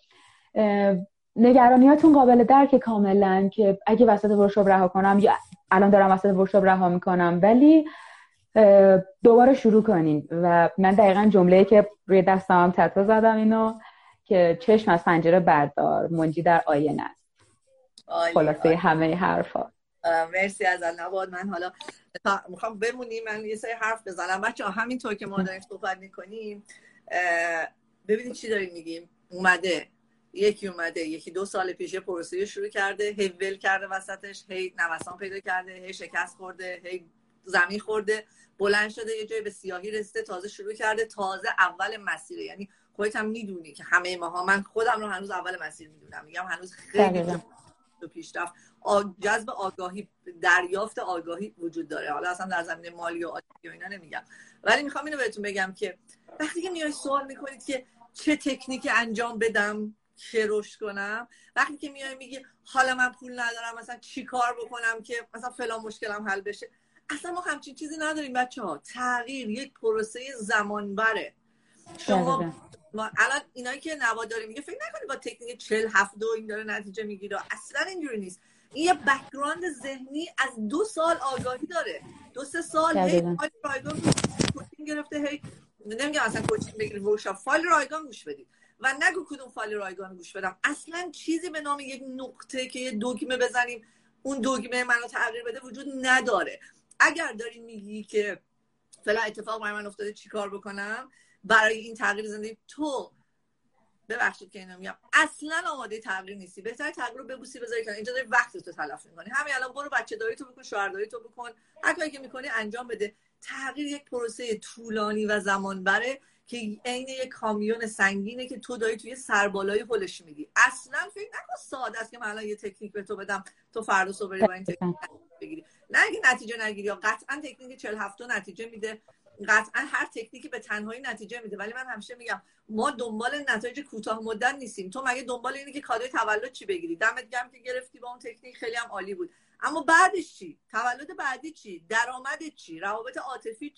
نگرانیاتون قابل درک کاملا که اگه وسط ورکشاپ رها کنم، یا الان دارم وسط ورکشاپ رها میکنم، ولی دوباره شروع کنین. و من دقیقاً جمله‌ای که روی دستم هم تتو زدم اینو که چشم از پنجره بردار، منجی در آینه است. خلاصه همه حرفا.
مرسی از نواد. من حالا میخوام بمونیم، من یه سری حرف بزنم. بچه‌ها همینطور که ما داریم صحبت میکنیم ببینید چی داریم میگیم. اومده یکی اومده یکی دو سال پیش پروسه شروع کرده، هی ول کرده وسطش، هی نوسان پیدا کرده، هی شکست خورده، هی زمین خورده، بلند شده یه جای به سیاهی رسیده، تازه شروع کرده، تازه اول مسیره. یعنی خودت هم میدونی که همه ماها، من خودم رو هنوز اول مسیر میدونم، میگم هنوز خیلی تو پیشرفت، جذب آگاهی، دریافت آگاهی وجود داره. حالا اصلا در زمینه مالی و عاطفی و اینا نمیگم، ولی میخوام اینو بهتون بگم که وقتی که میای سوال میکنید که چه تکنیکی انجام بدم که رشد کنم، وقتی که میای میگی حالا من پول ندارم مثلا چی کار بکنم که مثلا فلان مشکلم حل بشه، اصلا ما همچین چیزی نداریم بچه‌ها. تغییر یک پروسه زمان بره. شما ما الان اینایی که نواد داره میگه فکر نکنید با تکنیک چهل هفتاد این داره نتیجه میگیره، اصلا اینجوری نیست. این یه بک‌گراند ذهنی از دو سال آگاهی داره، دو سه سال هی فایل رایگان کوچینگ گرفته، هی نمیگم اصلا کوچینگ بگیرید، ورکشاپ فایل رایگان گوش بدید و نگو کدوم فایل رایگان گوش بدم. اصلا چیزی به نام یک نقطه که یه دگمه بزنیم اون دگمه منو تغییر بده وجود نداره. اگر داری میگی که فلان اتفاق برای من افتاده چیکار بکنم برای این تغییر زندگی، تو ببخشید که اینو میگم اصلا آماده تغییر نیستی. بهتره تغییر رو ببوسی بذاری کنار. اینجا داری وقت تو تلف می‌کنی. همین الان برو بچه داری تو بکن، شوهر داری تو بکن، هر کاری که می‌کنی انجام بده. تغییر یک پروسه طولانی و زمان بره که عین یک کامیون سنگینه که تو داری توی سربالای هولش میدی. اصلا فکر نکن ساده است که من الان یه تکنیک به تو بدم تو فردا صبح بری با این تکنیک بگیری. نه اگه نتیجه نگیری، یا قطعا تکنیک چهل هفتاد نتیجه میده، قطعا هر تکنیکی به تنهایی نتیجه میده، ولی من همیشه میگم ما دنبال نتایج کوتاه مدت نیستیم. تو مگه دنبال اینی که کادوی تولد چی بگیری؟ دمت گرم که گرفتی با اون تکنیک، خیلی هم عالی بود، اما بعدش چی؟ تولد بعدی چی؟ درآمد چی؟ روابط عاطفی چی؟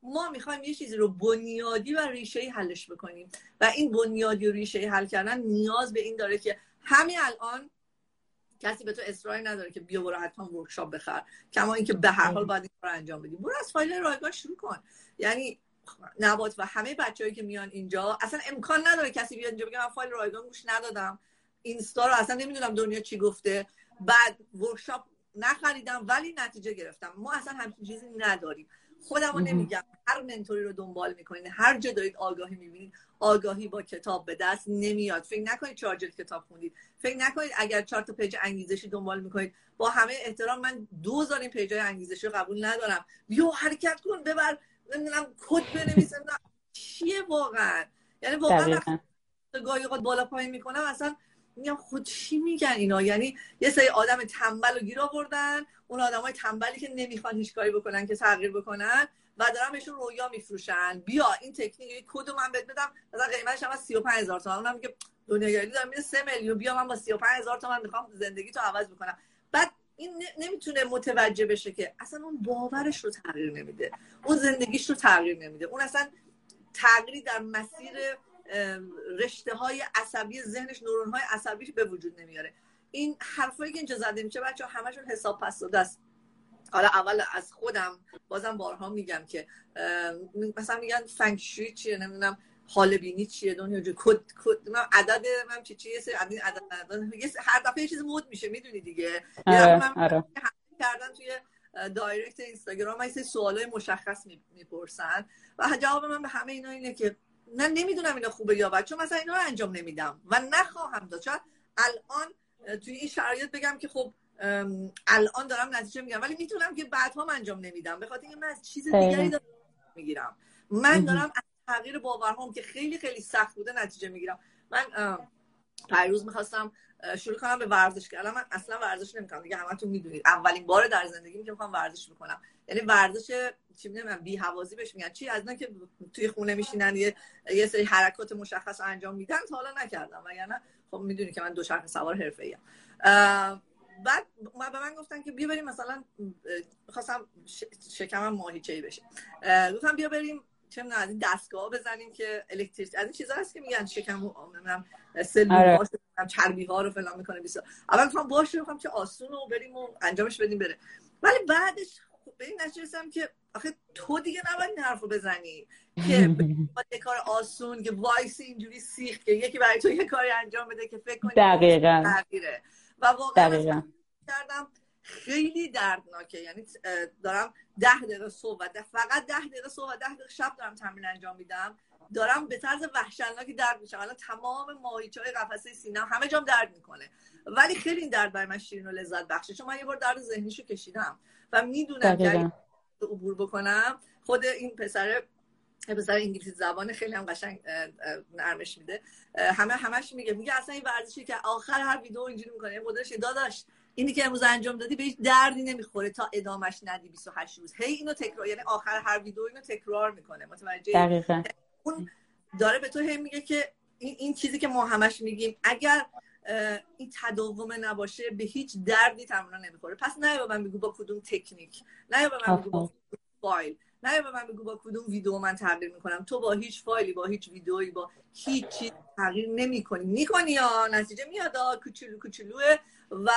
ما میخوایم یه چیزی رو بنیادی و ریشه‌ای حلش بکنیم و این بنیادی و ریشه‌ای حل کردن نیاز به این داره که همین الان کسی به تو اصراری نداره که بیا برو حتما ورکشاپ بخر، کما اینکه به هر حال باید این کارو انجام بدی. برو از فایل رایگان شروع کن. یعنی نبات و همه بچه‌ای که میان اینجا اصلا امکان نداره کسی بیاد اینجا بگه من فایل رایگان گوش ندادم، اینستا رو اصلا نمیدونم دنیا چی گفته، بعد ورکشاپ نخریدم ولی نتیجه گرفتم. ما اصلا همچین چیزی نداریم. خودمو نمیگم، هر منتوری رو دنبال میکنین، هر جا دارید آگاهی میبینید، آگاهی با کتاب به دست نمیاد. فکر نکنید چهار جلد کتاب خوندید، فکر نکنید اگر چهار تا پیج انگیزشی دنبال میکنید. با همه احترام من دوزار این پیجای انگیزشی رو قبول ندارم. بیا حرکت کن، ببر، نمیدونم کد بنویس، چیه واقعا؟ یعنی واقعا گاهی اوقات بالا پایین میکنم اصلا میگم خود چی میگن اینا. یعنی یه سری آدم تنبل رو گیر آوردن، اون آدمای تنبلی که نمیخوان هیچ کاری بکنن که تغییر بکنن و دارن بهشون رویا میفروشن. بیا این تکنیک یه کدو من بهت بدم مثلا قیمتش هم سی و پنج هزار تومان، اونم میگه دنیاگردی داره میره سه میلیون، بیا من با سی و پنج هزار تومان میخوام زندگی تو عوض بکنم. بعد این نمیتونه متوجه بشه که اصلا اون باورش رو تغییر نمیده، اون زندگیش رو تغییر نمیده، اون اصلا تغییری در مسیر رشته های عصبی ذهنش، نورون های عصبیش به وجود نمیاره. این حرفایی که اینجا زده میشه بچه‌ها همشون حساب پس داده است. حالا اول از خودم بازم بارها میگم که مثلا میگن فنگ شوی چیه، نمیدونم حال بینی چیه، دنیا جو کد کد من عدد من چی چیه سه عدد عدد هر دفعه یه چیز مود میشه میدونی دیگه.
آره آره.
کردن توی دایرکت اینستاگرام من سه سوالای مشخص میپرسن و جواب من به همه اینا اینه که نه نمیدونم اینا خوبه یا بد، چون مثلا اینا رو انجام نمیدم و نخواهم داد. چون الان توی این شرایط بگم که خب الان دارم نتیجه میگیرم ولی میتونم که بعدها من انجام نمیدم به خاطر اینکه من از چیز دیگری دارم میگیرم. من دارم از تغییر باورهام که خیلی خیلی سخت بوده نتیجه میگیرم. من پیروز میخواستم شروع کنم به ورزش کردن. من اصلا ورزش نمیکنم دیگه، همتون میدونید اولین بار در زندگیم که میخوام ورزش بکنم، یعنی ورزش چی میدونم بی هوازی بهش میگن، چی از اینا که توی خونه میشینن یه یه سری حرکات مشخص انجام میدن، تا حالا نکردم. وگرنه خب میدونی که من دوچرخه سوار حرفه‌ایم. بعد ما به من گفتن که بیا بریم، مثلا خواستم شکمم ماهیچه‌ای بشه، گفتم بیا بریم چه می‌دونم از این دستگاه بزنیم که الکتریک، از این چیزا هست که میگن شکم نمیدونم سلول‌هاش چربی‌ها رو فلان میکنه. بیسا اول گفتم باشه، گفتم چه آسونه و بریم و انجامش بدیم بره. ولی بعدش به این نتیجه رسیدم که آخه تو دیگه نباید این حرفو بزنی که با یه کار آسون که وایس اینجوری سیخ که یکی برای تو یه کاری انجام بده که فکر کنی
دقیقاً
تغییره. و واقعا کردم خیلی دردناکه. یعنی دارم ده دقیقه صبح و فقط ده دقیقه صبح و ده دقیقه شب دارم تمرین انجام میدم، دارم به طرز وحشتناکی درد میشم. الان تمام ماهیچه‌های قفسه سینه‌ام همه جام درد میکنه، ولی خیلی این درد برای من شیرین و لذت بخشه، چون من یه بار درد ذهنیشو کشیدم و میدونم که اگه عبور بکنم خود این پسر پسر انگلیسی زبان خیلی هم قشنگ نرمش میده، همه همش میگه میگه اصلا این ورزشی که آخر هر ویدیو اینجوری میکنه خودش داداش اینی که امروز انجام دادی به هیچ دردی نمیخوره تا ادامش ندی بیست و هشت روز. هی اینو تکرار، یعنی آخر هر ویدیو اینو تکرار میکنه. متوجه؟
دقیقاً.
اون داره به تو هی میگه که این این چیزی که ما همش میگیم اگر این تداوم نباشه به هیچ دردی تمرین نمیخوره. پس نه به من میگو با کدوم تکنیک، نه به من میگو با فایل، نه به من میگو با کدوم ویدیو من تغییر میکنم. تو با هیچ فایلی، با هیچ ویدیویی، با هیچ چیز تغییر نمیکنی. میکنی یا نتیجه میاد کوچولو کوچولوه و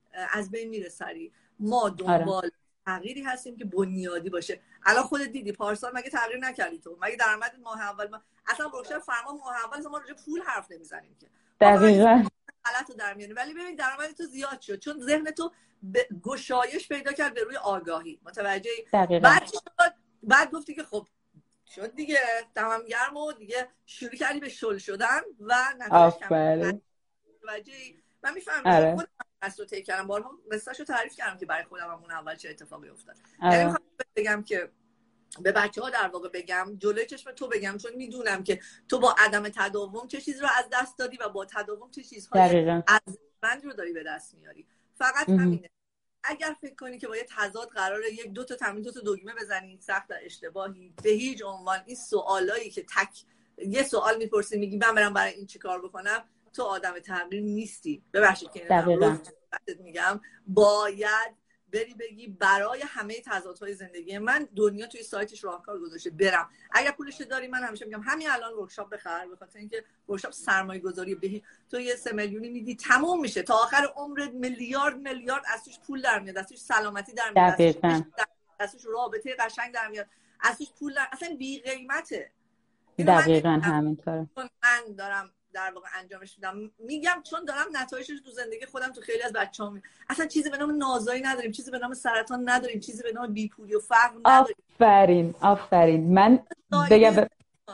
از بین میره سری. ما دنبال تغییری هستیم که بنیادی باشه. الان خودت دیدی پارسال مگه تغییر نکردی تو؟ مگه درآمد ماه اول ما... اصلا روشن فرما ماه اول ما راجع پول حرف نمیزنیم که.
دقیقاً.
غلطو در میاری. ولی ببین درآمد تو زیاد شد چون ذهن تو ب... گشایش پیدا کرد به روی آگاهی. متوجهی؟ بعد شد بعد گفتی که خب شد دیگه تمام گرم و دیگه شروع کردی به شل شدن و نتیجه کم. متوجهی؟ من میفهمم خودم قصد رو طی کردم، بارها قصه‌شو تعریف کردم که برای خودم همون اول چه اتفاقی افتاد. یعنی میخوام بگم که به بچه‌ها در واقع بگم، جلوی چشم تو بگم، چون میدونم که تو با عدم تداوم چه چیزی رو از دست دادی و با تداوم چه چیزهای ارزشمند رو داری به دست میاری. فقط همینه. اگر فکر کنی که با یه تضاد قراره یک دو تا تمرین دو تا دگمه بزنی سخت اشتباهی، به هیچ عنوان این سوالایی که تک یه سوال میپرسی میگی من برم برای این چیکار بکنم، تو آدم تغییر نیستی. ببخشید که اینو میگم، باید بری بگی برای همه تضادهای زندگی من دنیا توی سایتش راهکار گذاشته برم، اگر پولش داری من همیشه میگم همین الان ورکشاپ بخر، به خاطر اینکه ورکشاپ سرمایه گذاری بهی تو یه سه میلیونی میدی تموم میشه تا آخر عمرت، میلیارد میلیارد از توش پول در میاد، از توش سلامتی در میاد،
دقیقاً
از توش رابطه قشنگ در میاد، از توش پول در... اصلا بی قیمته.
دقیقاً همینطوره.
من دارم در واقع انجامش میدم، میگم چون دارم نتایجش تو زندگی خودم تو خیلی از بچه‌ها میبینم. اصلا چیزی به نام نازایی نداریم، چیزی به نام سرطان نداریم، چیزی به نام بیپولی و فقر نداریم.
آفرین آفرین. من بگم ب...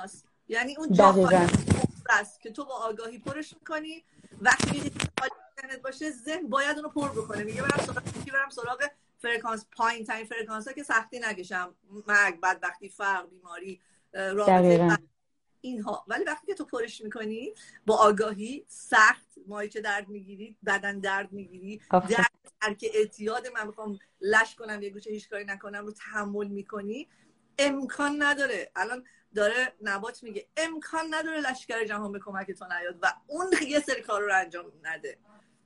یعنی اون جا خالی است که تو با آگاهی پرش میکنی، وقتی میگی خالی باشه ذهن باید اونو پر بکنه. میگه برم سراغ چی؟ برم سراغ فرکانس پایین ترین فرکانس ها که سختی نکشم، مرگ، بدبختی، فقر، بیماری، رابطه، اینها. ولی وقتی که تو پرش میکنی با آگاهی، سخت مایچه درد میگیری، بدن درد میگیری، درد ترک اعتیاد من میخوام لش کنم یه گوشه هیچ کاری نکنم رو تحمل میکنی، امکان نداره. الان داره نبات میگه امکان نداره لشکر جهان به کمک تو نیاد و اون یه سری کار رو انجام نده.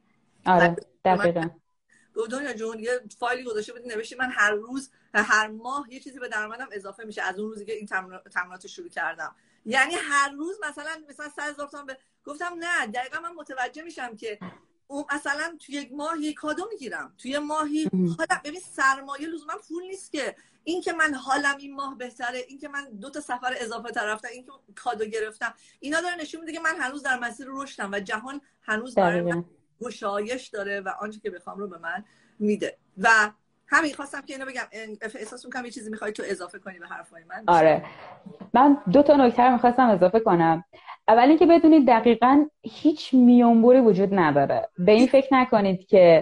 آره دقیقاً.
دنیا جون یه فایلی گذاشته بودی نوشتی من هر روز هر ماه یه چیزی به درآمدم اضافه میشه از اون روزی که این تمرینات رو شروع کردم. یعنی هر روز مثلا مثلا صد هزار تومان. گفتم نه، دقیقاً من متوجه میشم که اون مثلا توی یک ماه یک کادو میگیرم، توی ماهی حالا ببین سرمایه لزوما پول نیست که، این که من حالم این ماه بهتره، این که من دو تا سفر اضافه تر رفتم، این که کادو گرفتم، اینا داره نشون میده که من هنوز در مسیر رشدم و جهان هنوز برای من گشایش داره و آنچه که بخوام رو به من میده. و همین خواستم که اینو بگم. احساس میکنم یه چیزی میخوای تو اضافه کنی به حرفای من.
آره من دو تا نکته رو میخواستم اضافه کنم. اول اینکه بدونید دقیقاً هیچ میانبری وجود نداره. به این فکر نکنید که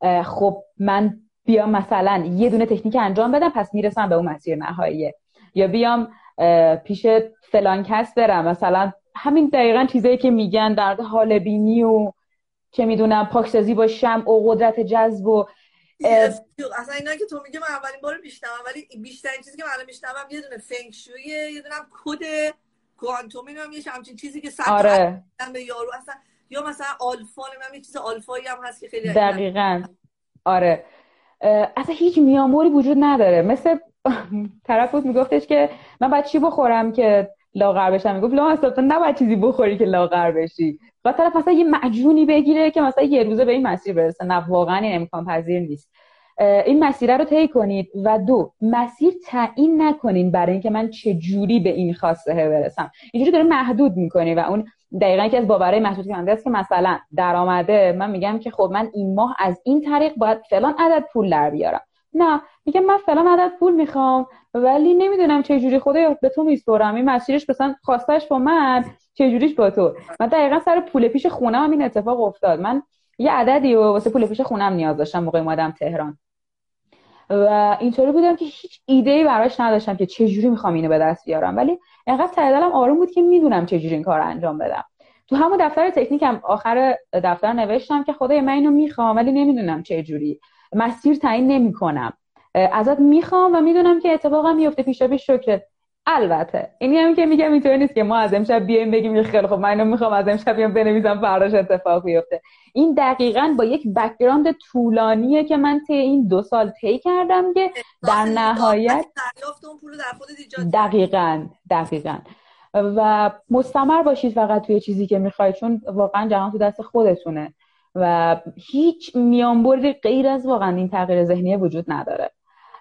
خب من بیام مثلا یه دونه تکنیک انجام بدم پس میرسم به اون مسیر نهاییه، یا بیام پیش فلان کس برم مثلا همین دقیقاً چیزایی که میگن در حال بینی و چه میدونم پاکسازی با شمع و قدرت جذب و
اصلا اینا که تو میگه من اولین بار میشنوم، ولی بیشترین چیزی که من الان میشنوم یه دونه فنگ شویه، یه دونه کد کوانتوم، اینا هم یه همچین چیزی که صد
آره.
تا به یارو اصلا، یا مثلا آلفا، نمیدونم یه چیز آلفایی هم هست که خیلی
دقیقاً آره. اصلا هیچ میانبری وجود نداره. مثل طرف بود میگفتش که من باید چی بخورم که لاغر بشم، میگفت لا اصلا تو نباید چیزی بخوری که لاغر بشی. بعد طرف مثلا یه معجونی بگیره که مثلا یه روزه به این مسیر برسه. نه واقعا این امکان پذیر نیست. این مسیر رو طی کنید و دو مسیر تعیین نکنین برای اینکه من چه جوری به این خواسته برسم. اینجوری داره محدود میکنی و اون دقیقاً که از باورهای محدود کننده است که مثلا درآمده من میگم که خب من این ماه از این طریق باید فلان عدد پول در بیارم. نه، میگم من فلان عدد پول میخوام ولی نمیدونم چه جوری خدا به تو میسپرم، این مسیرش مثلا خواستش با من چه جوریش با تو. من دقیقاً سر پول پیش خونم هم این اتفاق افتاد. من یه عددی واسه پول پیش خونم نیاز داشتم موقع اومدم تهران و اینطوری بودم که هیچ ایده‌ای براش نداشتم که چه جوری میخوام اینو به دست بیارم، ولی انقدر ته دلم آروم بود که میدونم چه جوری این کارو انجام بدم. تو همون دفتر تکنیکم آخر دفتر نوشتم که خدای من اینو میخوام ولی نمیدونم چه جوری، مسیر تعیین نمیکنم، ازت میخوام و میدونم که اتفاقا میفته، پیشا پیش شکرت. البته اینی هم که میگم اینطوری نیست که ما از امشب بیایم بگیم خیلی خب من اینو میخوام از امشب بیام بنویسم فرداش اتفاق بیفته. این دقیقاً با یک بک‌گراند طولانیه که من طی این دو سال طی کردم که در نهایت
دریافت اون پولو در خودت ایجاد
دقیقاً دقیقاً و مستمر باشید فقط توی چیزی که میخواید، چون واقعا جهان تو دست خودتونه و هیچ میانبری غیر از واقعا این تغییر ذهنی وجود نداره.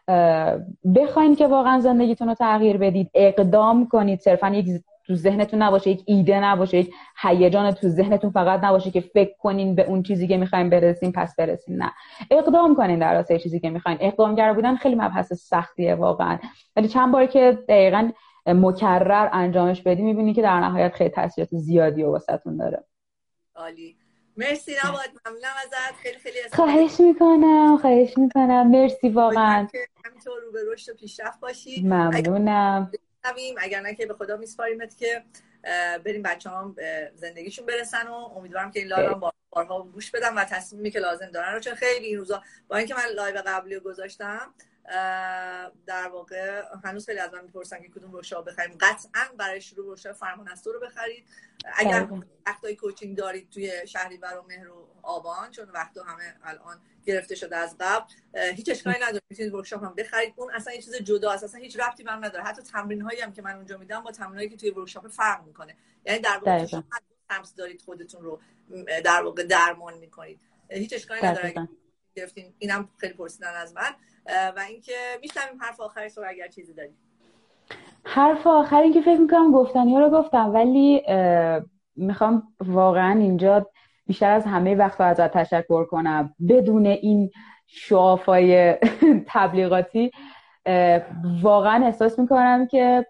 بخواید که واقعا زندگیتون رو تغییر بدید اقدام کنید، صرفا یک تو ذهنتون نباشه، یک ایده نباشه، یک هیجان تو ذهنتون فقط نباشه که فکر کنین به اون چیزی که میخواین برسین پس برسین. نه، اقدام کنین در راستای چیزی که میخواین. اقدامگر بودن خیلی مبحث سختیه واقعا، ولی چند بار که دقیقاً مکرر انجامش بدی میبینی که در نهایت خیلی تاثیرات زیادی واسهتون داره.
عالی، مرسی نبات، ممنونم ازت، خیلی خیلی
خواهش میکنم خواهش میکنم مرسی واقعا،
همینطور رو به رشد و پیشرفت باشی.
ممنونم.
اگر نه که به خدا میسپاریمت که بریم بچه‌هام زندگیشون برسن و امیدوارم که این لایو هم بارها گوش بدم و تصمیمی که لازم دارن رو، چون خیلی این روزا با اینکه من لایو قبلی رو گذاشتم در واقع هنوز خیلی از من میپرسن که کدوم ورکشاپ بخریم. قطعا برای شروع ورکشاپ فرمان از تو رو بخرید. اگر وقتای کوچینگ دارید توی شهریور و مهر و آبان، چون وقتا همه الان گرفته شده از قبل، هیچ اشکالی نداره، میتونید ورکشاپ هم بخرید. اون اصلا یه چیز جداست، اصلا هیچ ربطی به هم نداره. حتی تمرین هایی هم که من اونجا میدم با تمرین هایی که توی ورکشاپ فرق میکنه. یعنی در واقع شما سمت دارید خودتون رو در واقع درمان میکنید، هیچ اشکالی نداره اگه گرفتین. اینم خیلی پرسیدن از من. و اینکه میشنویم حرف آخرش رو اگر چیزی دارید.
حرف آخری که فکر میکنم گفتنی ها رو گفتم، ولی میخوام واقعا اینجا بیشتر از همه وقت ازت تشکر کنم. بدون این شعافای تبلیغاتی واقعا احساس میکنم که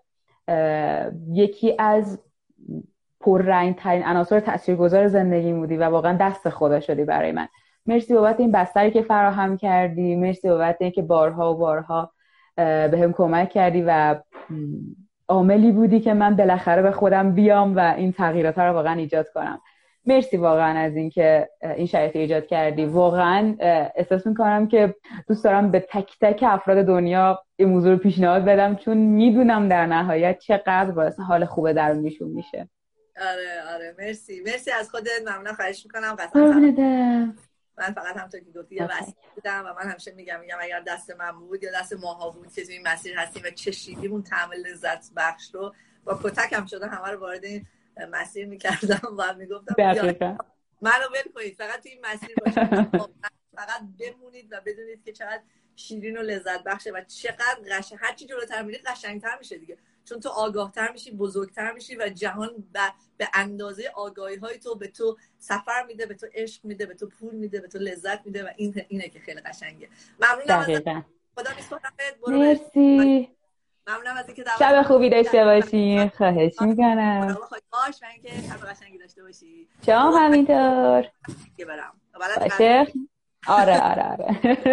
یکی از پررنگ ترین عناصر تاثیرگذار زندگی بودی و واقعا دست خدا شدی برای من. مرسی بابت این بستری که فراهم کردی، مرسی بابت اینکه بارها و بارها بهم کمک کردی و عاملی بودی که من بالاخره به خودم بیام و این تغییرات رو واقعا ایجاد کنم. مرسی واقعا از اینکه این شرایط ایجاد کردی. واقعا احساس میکنم که دوست دارم به تک تک افراد دنیا این موضوع رو پیشنهاد بدم، چون میدونم در نهایت چقدر باعث حال خوب درونیشون میشه.
آره آره مرسی مرسی از خودت، ممنونم. خواهش میکنم. قسم من فقط همونطور که گفتی یه وسیله بودم و من همیشه میگم میگم اگر دست من بود یا دست ماها بود که توی این مسیر هستیم و چشیدیمون طعم لذت بخش رو، با کتکم شده همه رو وارد این مسیر میکردم و میگفتم منو ول کنید، فقط توی این مسیر باشید، فقط بمونید و بدونید که چقدر شیرین و لذت بخشه و چقدر قشنگ، هر چی جلوتر میری قشنگتر میشه دیگه، چون تو آگاهتر میشی، بزرگتر میشی و جهان به اندازه آگاهی های تو به تو سفر میده، به تو عشق میده، به تو پول میده، به تو لذت میده و این اینه که خیلی قشنگه. ممنونم ازت. خدا میسپارمت.
مرسی.
ممنونم از اینکه
شب خوبی داشته باشی. خواهش میکنم.
باش و اینکه شب قشنگی داشته باشی.
شما همینطور.
برم.
باشه. آره آره آره.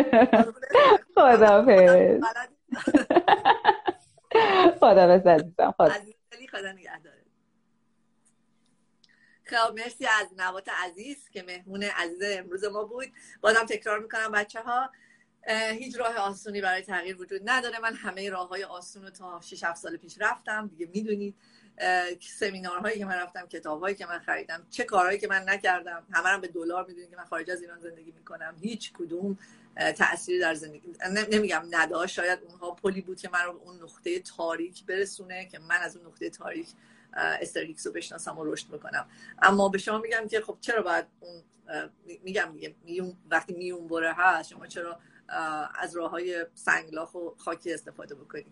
خداحافظ. خداحافظ عزیزم.
خدا نگهدارت. خب مرسی از نوات عزیز که مهمون عزیز امروز ما بود. بازم تکرار میکنم بچه ها، هیچ راه آسونی برای تغییر وجود نداره. من همه راه های آسون رو تا شش هفت سال پیش رفتم دیگه، میدونید سمینارهایی که من رفتم، کتابهایی که من خریدم، چه کارهایی که من نکردم، همه رو به دلار میدونید که من خارج از ایران زندگی میکنم، هیچ کدوم تأثیری در زندگی نمیگم نداشت، شاید اونها پلی بود که من رو اون نقطه تاریک برسونه که من از اون نقطه تاریک استرلیکس رو بشناسم و رشد بکنم. اما به شما میگم که خب چرا باید اون میگم دیگه میون وقتی میون بره هست، شما چرا از راههای سنگلاخ و خاکی استفاده بکنید؟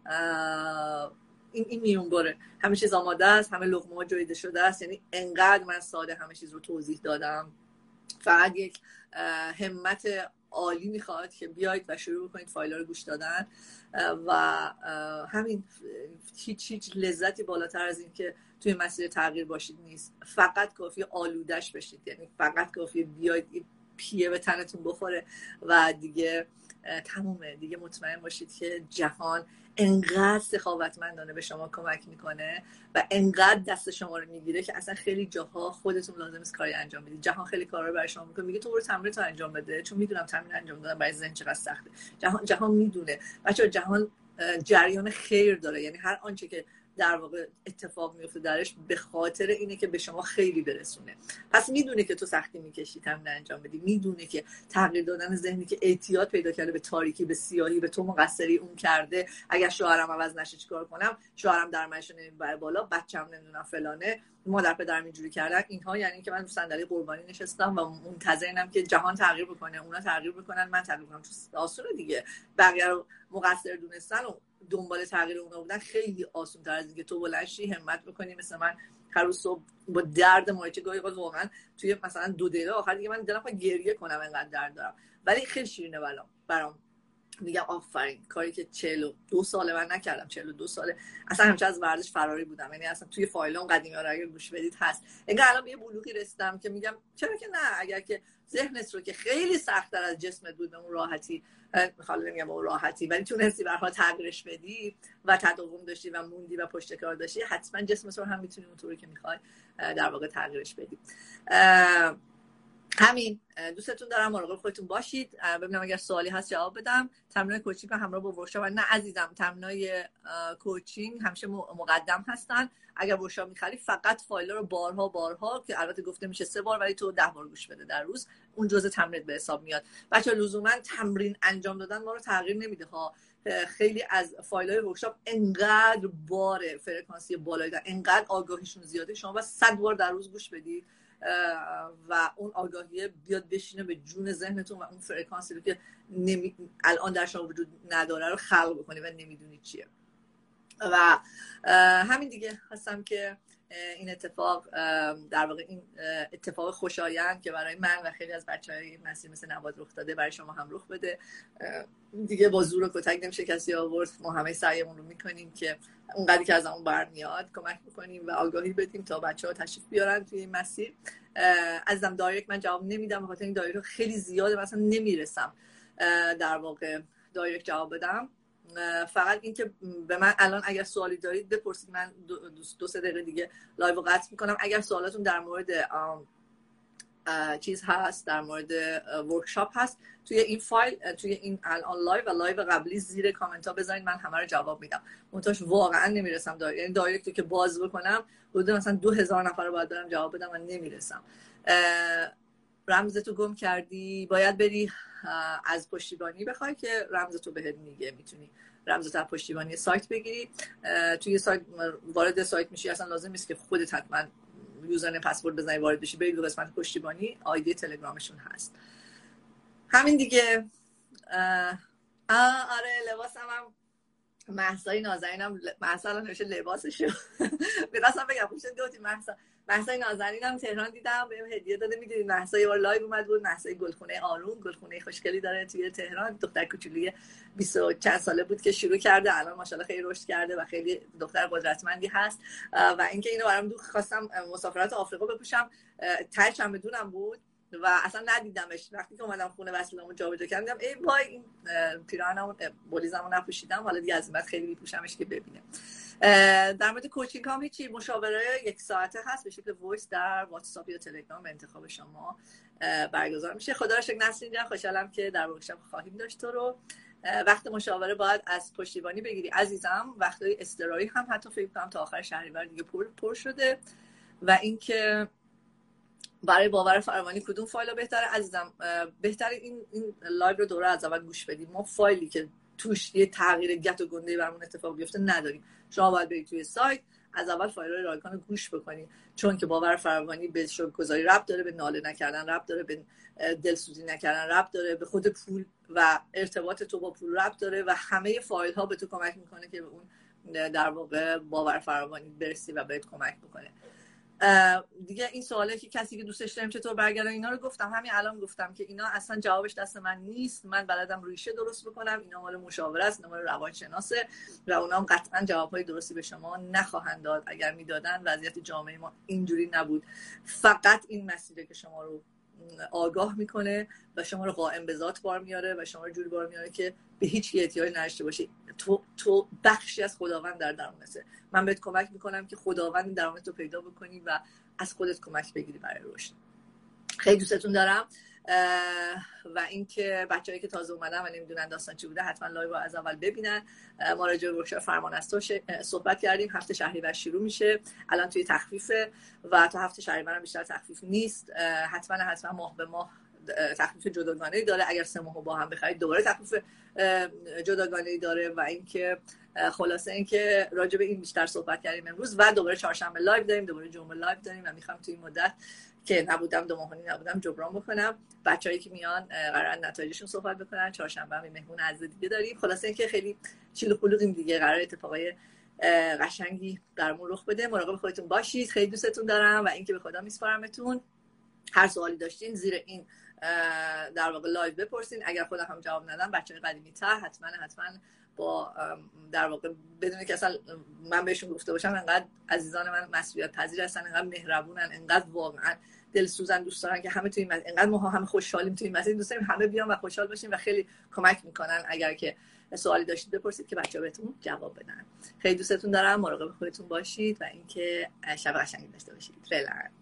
این این میون بره، همه چیز آماده است، همه لقمه ها جویده شده است. یعنی انقدر من ساده همه چیز رو توضیح دادم، فقط یک همت عالی میخواد که بیاید و شروع کنید فایل رو گوش دادن و همین. هیچ هیچ لذتی بالاتر از این که توی مسیر تغییر باشید نیست. فقط کافیه آلودش بشید، یعنی فقط کافیه بیاید پیه به تنتون بخوره و دیگه تمومه. دیگه مطمئن باشید که جهان انقدر سخاوتمندانه به شما کمک میکنه و انقدر دست شما رو میگیره که اصلا خیلی جاها خودتون لازم است کاری انجام بدید. جهان خیلی کارا رو برای شما میکنه، میگه تو برو تمرین تو انجام بده، چون میدونم تمرین انجام دادن برای ذهن چقدر سخته. جهان جهان میدونه بچه‌ها، جهان جریان خیر داره، یعنی هر آنچه که در واقع اتفاق میفته درش به خاطر اینه که به شما خیلی برسونه. پس میدونه که تو سختی میکشی تمرین انجام بدی، میدونه که تغییر دادن ذهنی که اعتیاد پیدا کرده به تاریکی، به سیاهی، به تو مقصری اون کرده، اگر شوهرم عوض نشه چیکار کنم، شوهرم درآمدش نمیبره بالا، بچه‌م نمیدونم فلانه، مادر پدرم اینجوری کردن، اینها یعنی که من رو صندلی قربانی نشستم و منتظرم که جهان تغییر بکنه، اونا تغییر بکنن، من تغییر کنم. آسونه دیگه. بقیه رو مقصر دونستن و دنبال تغییر اونا بودن خیلی آسان تر از اینکه تو بلند شی همت بکنی مثل من هر روز صبح با درد مایچه گاهی اوقات واقعا توی مثلا دو دقیقه آخر دیگه من دلم خواهد گریه کنم انقدر درد دارم، ولی خیلی شیرینه برام برام میگم آفرین. کاری که چهل و دو ساله من نکردم، چهل و دو ساله اصلا همیشه از ورزش فراری بودم، یعنی اصلا توی فایلام قدیمی ها رو اگه گوش بدید هست. انگار الان به یه بلوغی رسیدم که میگم چرا که نه، اگر که ذهنت رو که خیلی سخت‌تر از جسمت بود به اون راحتی، حالا نمیگم به اون راحتی ولی تونستی به هر حال تغییرش بدی و تداوم داشتی و موندی و پشت کار داشتی، حتما جسمت رو هم میتونی اونطوری که میخوای در واقع تغییرش بدی. همین. دوستتون دارم، مراقب خودتون باشید. ببینم اگر سوالی هست جواب بدم. تمرینای کوچینگ همراه با ورکشاپ. نه عزیزم، تمرینای کوچینگ همیشه مقدم هستن. اگر ورکشاپ می‌خری فقط فایل رو بارها بارها، که البته گفته میشه سه بار ولی تو ده بار گوش بده در روز، اون جزء تمرین به حساب میاد. بچه‌ها لزوما تمرین انجام دادن ما رو تغییر نمیده ها. خیلی از فایل‌های ورکشاپ انقدر باره، فرکانسی بالایی دارن، انقدر آگاهیشون زیاده، شما باید صد بار در روز گوش بدید و اون آگاهی بیاد بشینه به جون ذهنتون و اون فرکانسی رو که نمی... الان در شما وجود نداره رو خلق بکنی و نمیدونید چیه. و همین دیگه هستم که این اتفاق در واقع این اتفاق خوشایند که برای من و خیلی از بچهای مسیر مثل نواد رخ داده برای شما هم رخ بده. دیگه با زور و کتک نمیشه کسی آورد. ما همه سعیمون رو میکنیم که اونقدری که از اون برمیاد کمک بکنیم و آگاهی بدیم تا بچه‌ها تشریف بیارن توی این مسیر. ازم دایرکت من جواب نمیدم، بخاطر این دایرکت خیلی زیاده، مثلا نمیرسم در واقع دایرکت جواب بدم. فقط این که به من الان اگر سوالی دارید بپرسید، من دو, دو سه دقیقه دیگه لایو رو قطع میکنم. اگر سوالاتون در مورد چیز هست، در مورد ورکشاپ هست، توی این فایل، توی این الان لایو و لایو قبلی زیر کامنت ها بذارید، من همه رو جواب میدم. منتهاش واقعا نمیرسم دایرکت، یعنی دایرکت که باز بکنم حدود مثلا دو هزار نفر رو باید دارم جواب بدم و نمیرسم. رمزتو گم کردی، باید بری از پشتیبانی بخوای که رمزتو بهت میگه. میتونی رمزتو از پشتیبانی سایت بگیری. توی سایت وارد سایت میشی، اصلا لازم نیست که خودت حتما یوزرنیم پسورد بزنی وارد بشی، برید به قسمت پشتیبانی، آیدی تلگرامشون هست. همین دیگه. آه, آه آره لباسم هم مهسای نازنینم، مهسا الان نوشه لباسشو می‌خواستم بگم پوشن دوتی مهسا مهسای نازنینم تهران دیدم، بهم هدیه داده. میدونید مهسا یه بار لایو اومد بود، مهسای گلخونه آروم، گلخونه خوشگلی داره توی تهران، دختر کوچولوی بیست و چند ساله بود که شروع کرده، الان ماشاءالله خیلی رشد کرده و خیلی دختر قدرتمندی هست. و اینکه اینو برام دوست خواستم مسافرت آفریقا بپوشم، تای چمدونم بود و اصلا ندیدمش. وقتی که اومدم خونه وصلمو جابجا کردم، ای وای این پیراهنمو بولیزمو نپوشیدم، حالا دیگه از این بعد خیلی میپوشمش که ببینه. در مورد کوچینگ هم هیچی، مشاوره یک ساعته هست به شکل وایس در واتساپ یا تلگرام، به انتخاب شما برگزار میشه. خدا رو شکر نسرین جان، خوشحالم که در ورکشاپ خواهیم داشت تو رو. وقت مشاوره باید از پشتیبانی بگیری عزیزم. وقتای استراحی هم حتی فکر کنم تا آخر شهریور دیگه پر پر شده. و اینکه برای باور فراوانی کدوم فایل بهتره عزیزم؟ بهتره این این لایو رو دوره از اول گوش بدیم. ما فایلی که توش یه تغییر گت و گنده برامون اتفاق بیفته نداریم. شما باید برید توی سایت از اول فایل‌های رایگان رو گوش بکنید، چون که باور فراوانی به شکرگزاری ربط داره، به ناله نکردن ربط داره، به دلسوزی نکردن ربط داره، به خود پول و ارتباط تو با پول ربط داره و همه فایل ها به تو کمک میکنه که به اون در واقع باور فراوانی برسی و بهت کمک بکنه. دیگه این سواله که کسی که دوستش داریم چطور برگردن، اینا رو گفتم، همین الان گفتم که اینا اصلا جوابش دست من نیست. من بلدم ریشه درست بکنم، اینا مال مشاوره است، اینا مال روانشناسه و اونا هم قطعا جوابهای درستی به شما نخواهند داد. اگر میدادن وضعیت جامعه ما اینجوری نبود. فقط این مسیره که شما رو آگاه میکنه و شما رو قائم به ذات بار میاره و شما رو جوری بار میاره که به هیچ احتیاج نداشته باشی. تو تو بخشی از خداوند در درونته. من بهت کمک میکنم که خداوند درونت رو پیدا بکنی و از خودت کمک بگیری برای رشد. خیلی دوستتون دارم. و اینکه بچه‌ای که تازه اومدن و نمیدونن داستان چی بوده، حتما لایو رو از اول ببینن. ما راجع به ورکشاپ فرمان از تو صحبت کردیم. هفته شهریور شروع میشه، الان توی تخفیفه و تا هفته شهریور هم بیشتر تخفیف نیست. حتما حتما ماه به ماه تخفیف جداگانه‌ای داره. اگر سه ماه با هم بخرید دوباره تخفیف جداگانه‌ای داره. و اینکه خلاصه اینکه راجع به این بیشتر صحبت کردیم امروز و دوباره چهارشنبه لایو داریم، دوباره جمعه لایو داریم و میخوام توی این مدت که نبودم، دو ماهانی نبودم، جبران بکنم. بچه‌ای که میان قرار نتایجشون صحبت بکنن. چهارشنبه هم مهمون عزیز دیگه داریم. خلاصه اینکه خیلی چیل و خلوقیم دیگه، قرار اتفاقای قشنگی برامون رخ بده. مراقب خودتون باشید. خیلی دوستتون دارم و اینکه به خدا میسپارمتون. هر سوالی داشتین زیر این در واقع لایو بپرسین. اگر خودم هم جواب ندم، بچه‌های قدیمی تر حتما حتما با در واقع بدون که اصلا من بهشون گفته باشم، انقدر عزیزان من مسئولیت پذیر هستن، انقدر مهربونن، انقدر واقعا دلسوزن، دوست دارن که همه توی این انقدر ما همه خوشحالیم توی این مسیر، دوست داریم همه بیان و خوشحال باشیم و خیلی کمک میکنن. اگر که سوالی داشتید بپرسید که بچه‌ها بهتون جواب بدن. خیلی دوستتون دارم. مراقب خودتون باشید و اینکه شب قشنگی داشته باشید. فعلا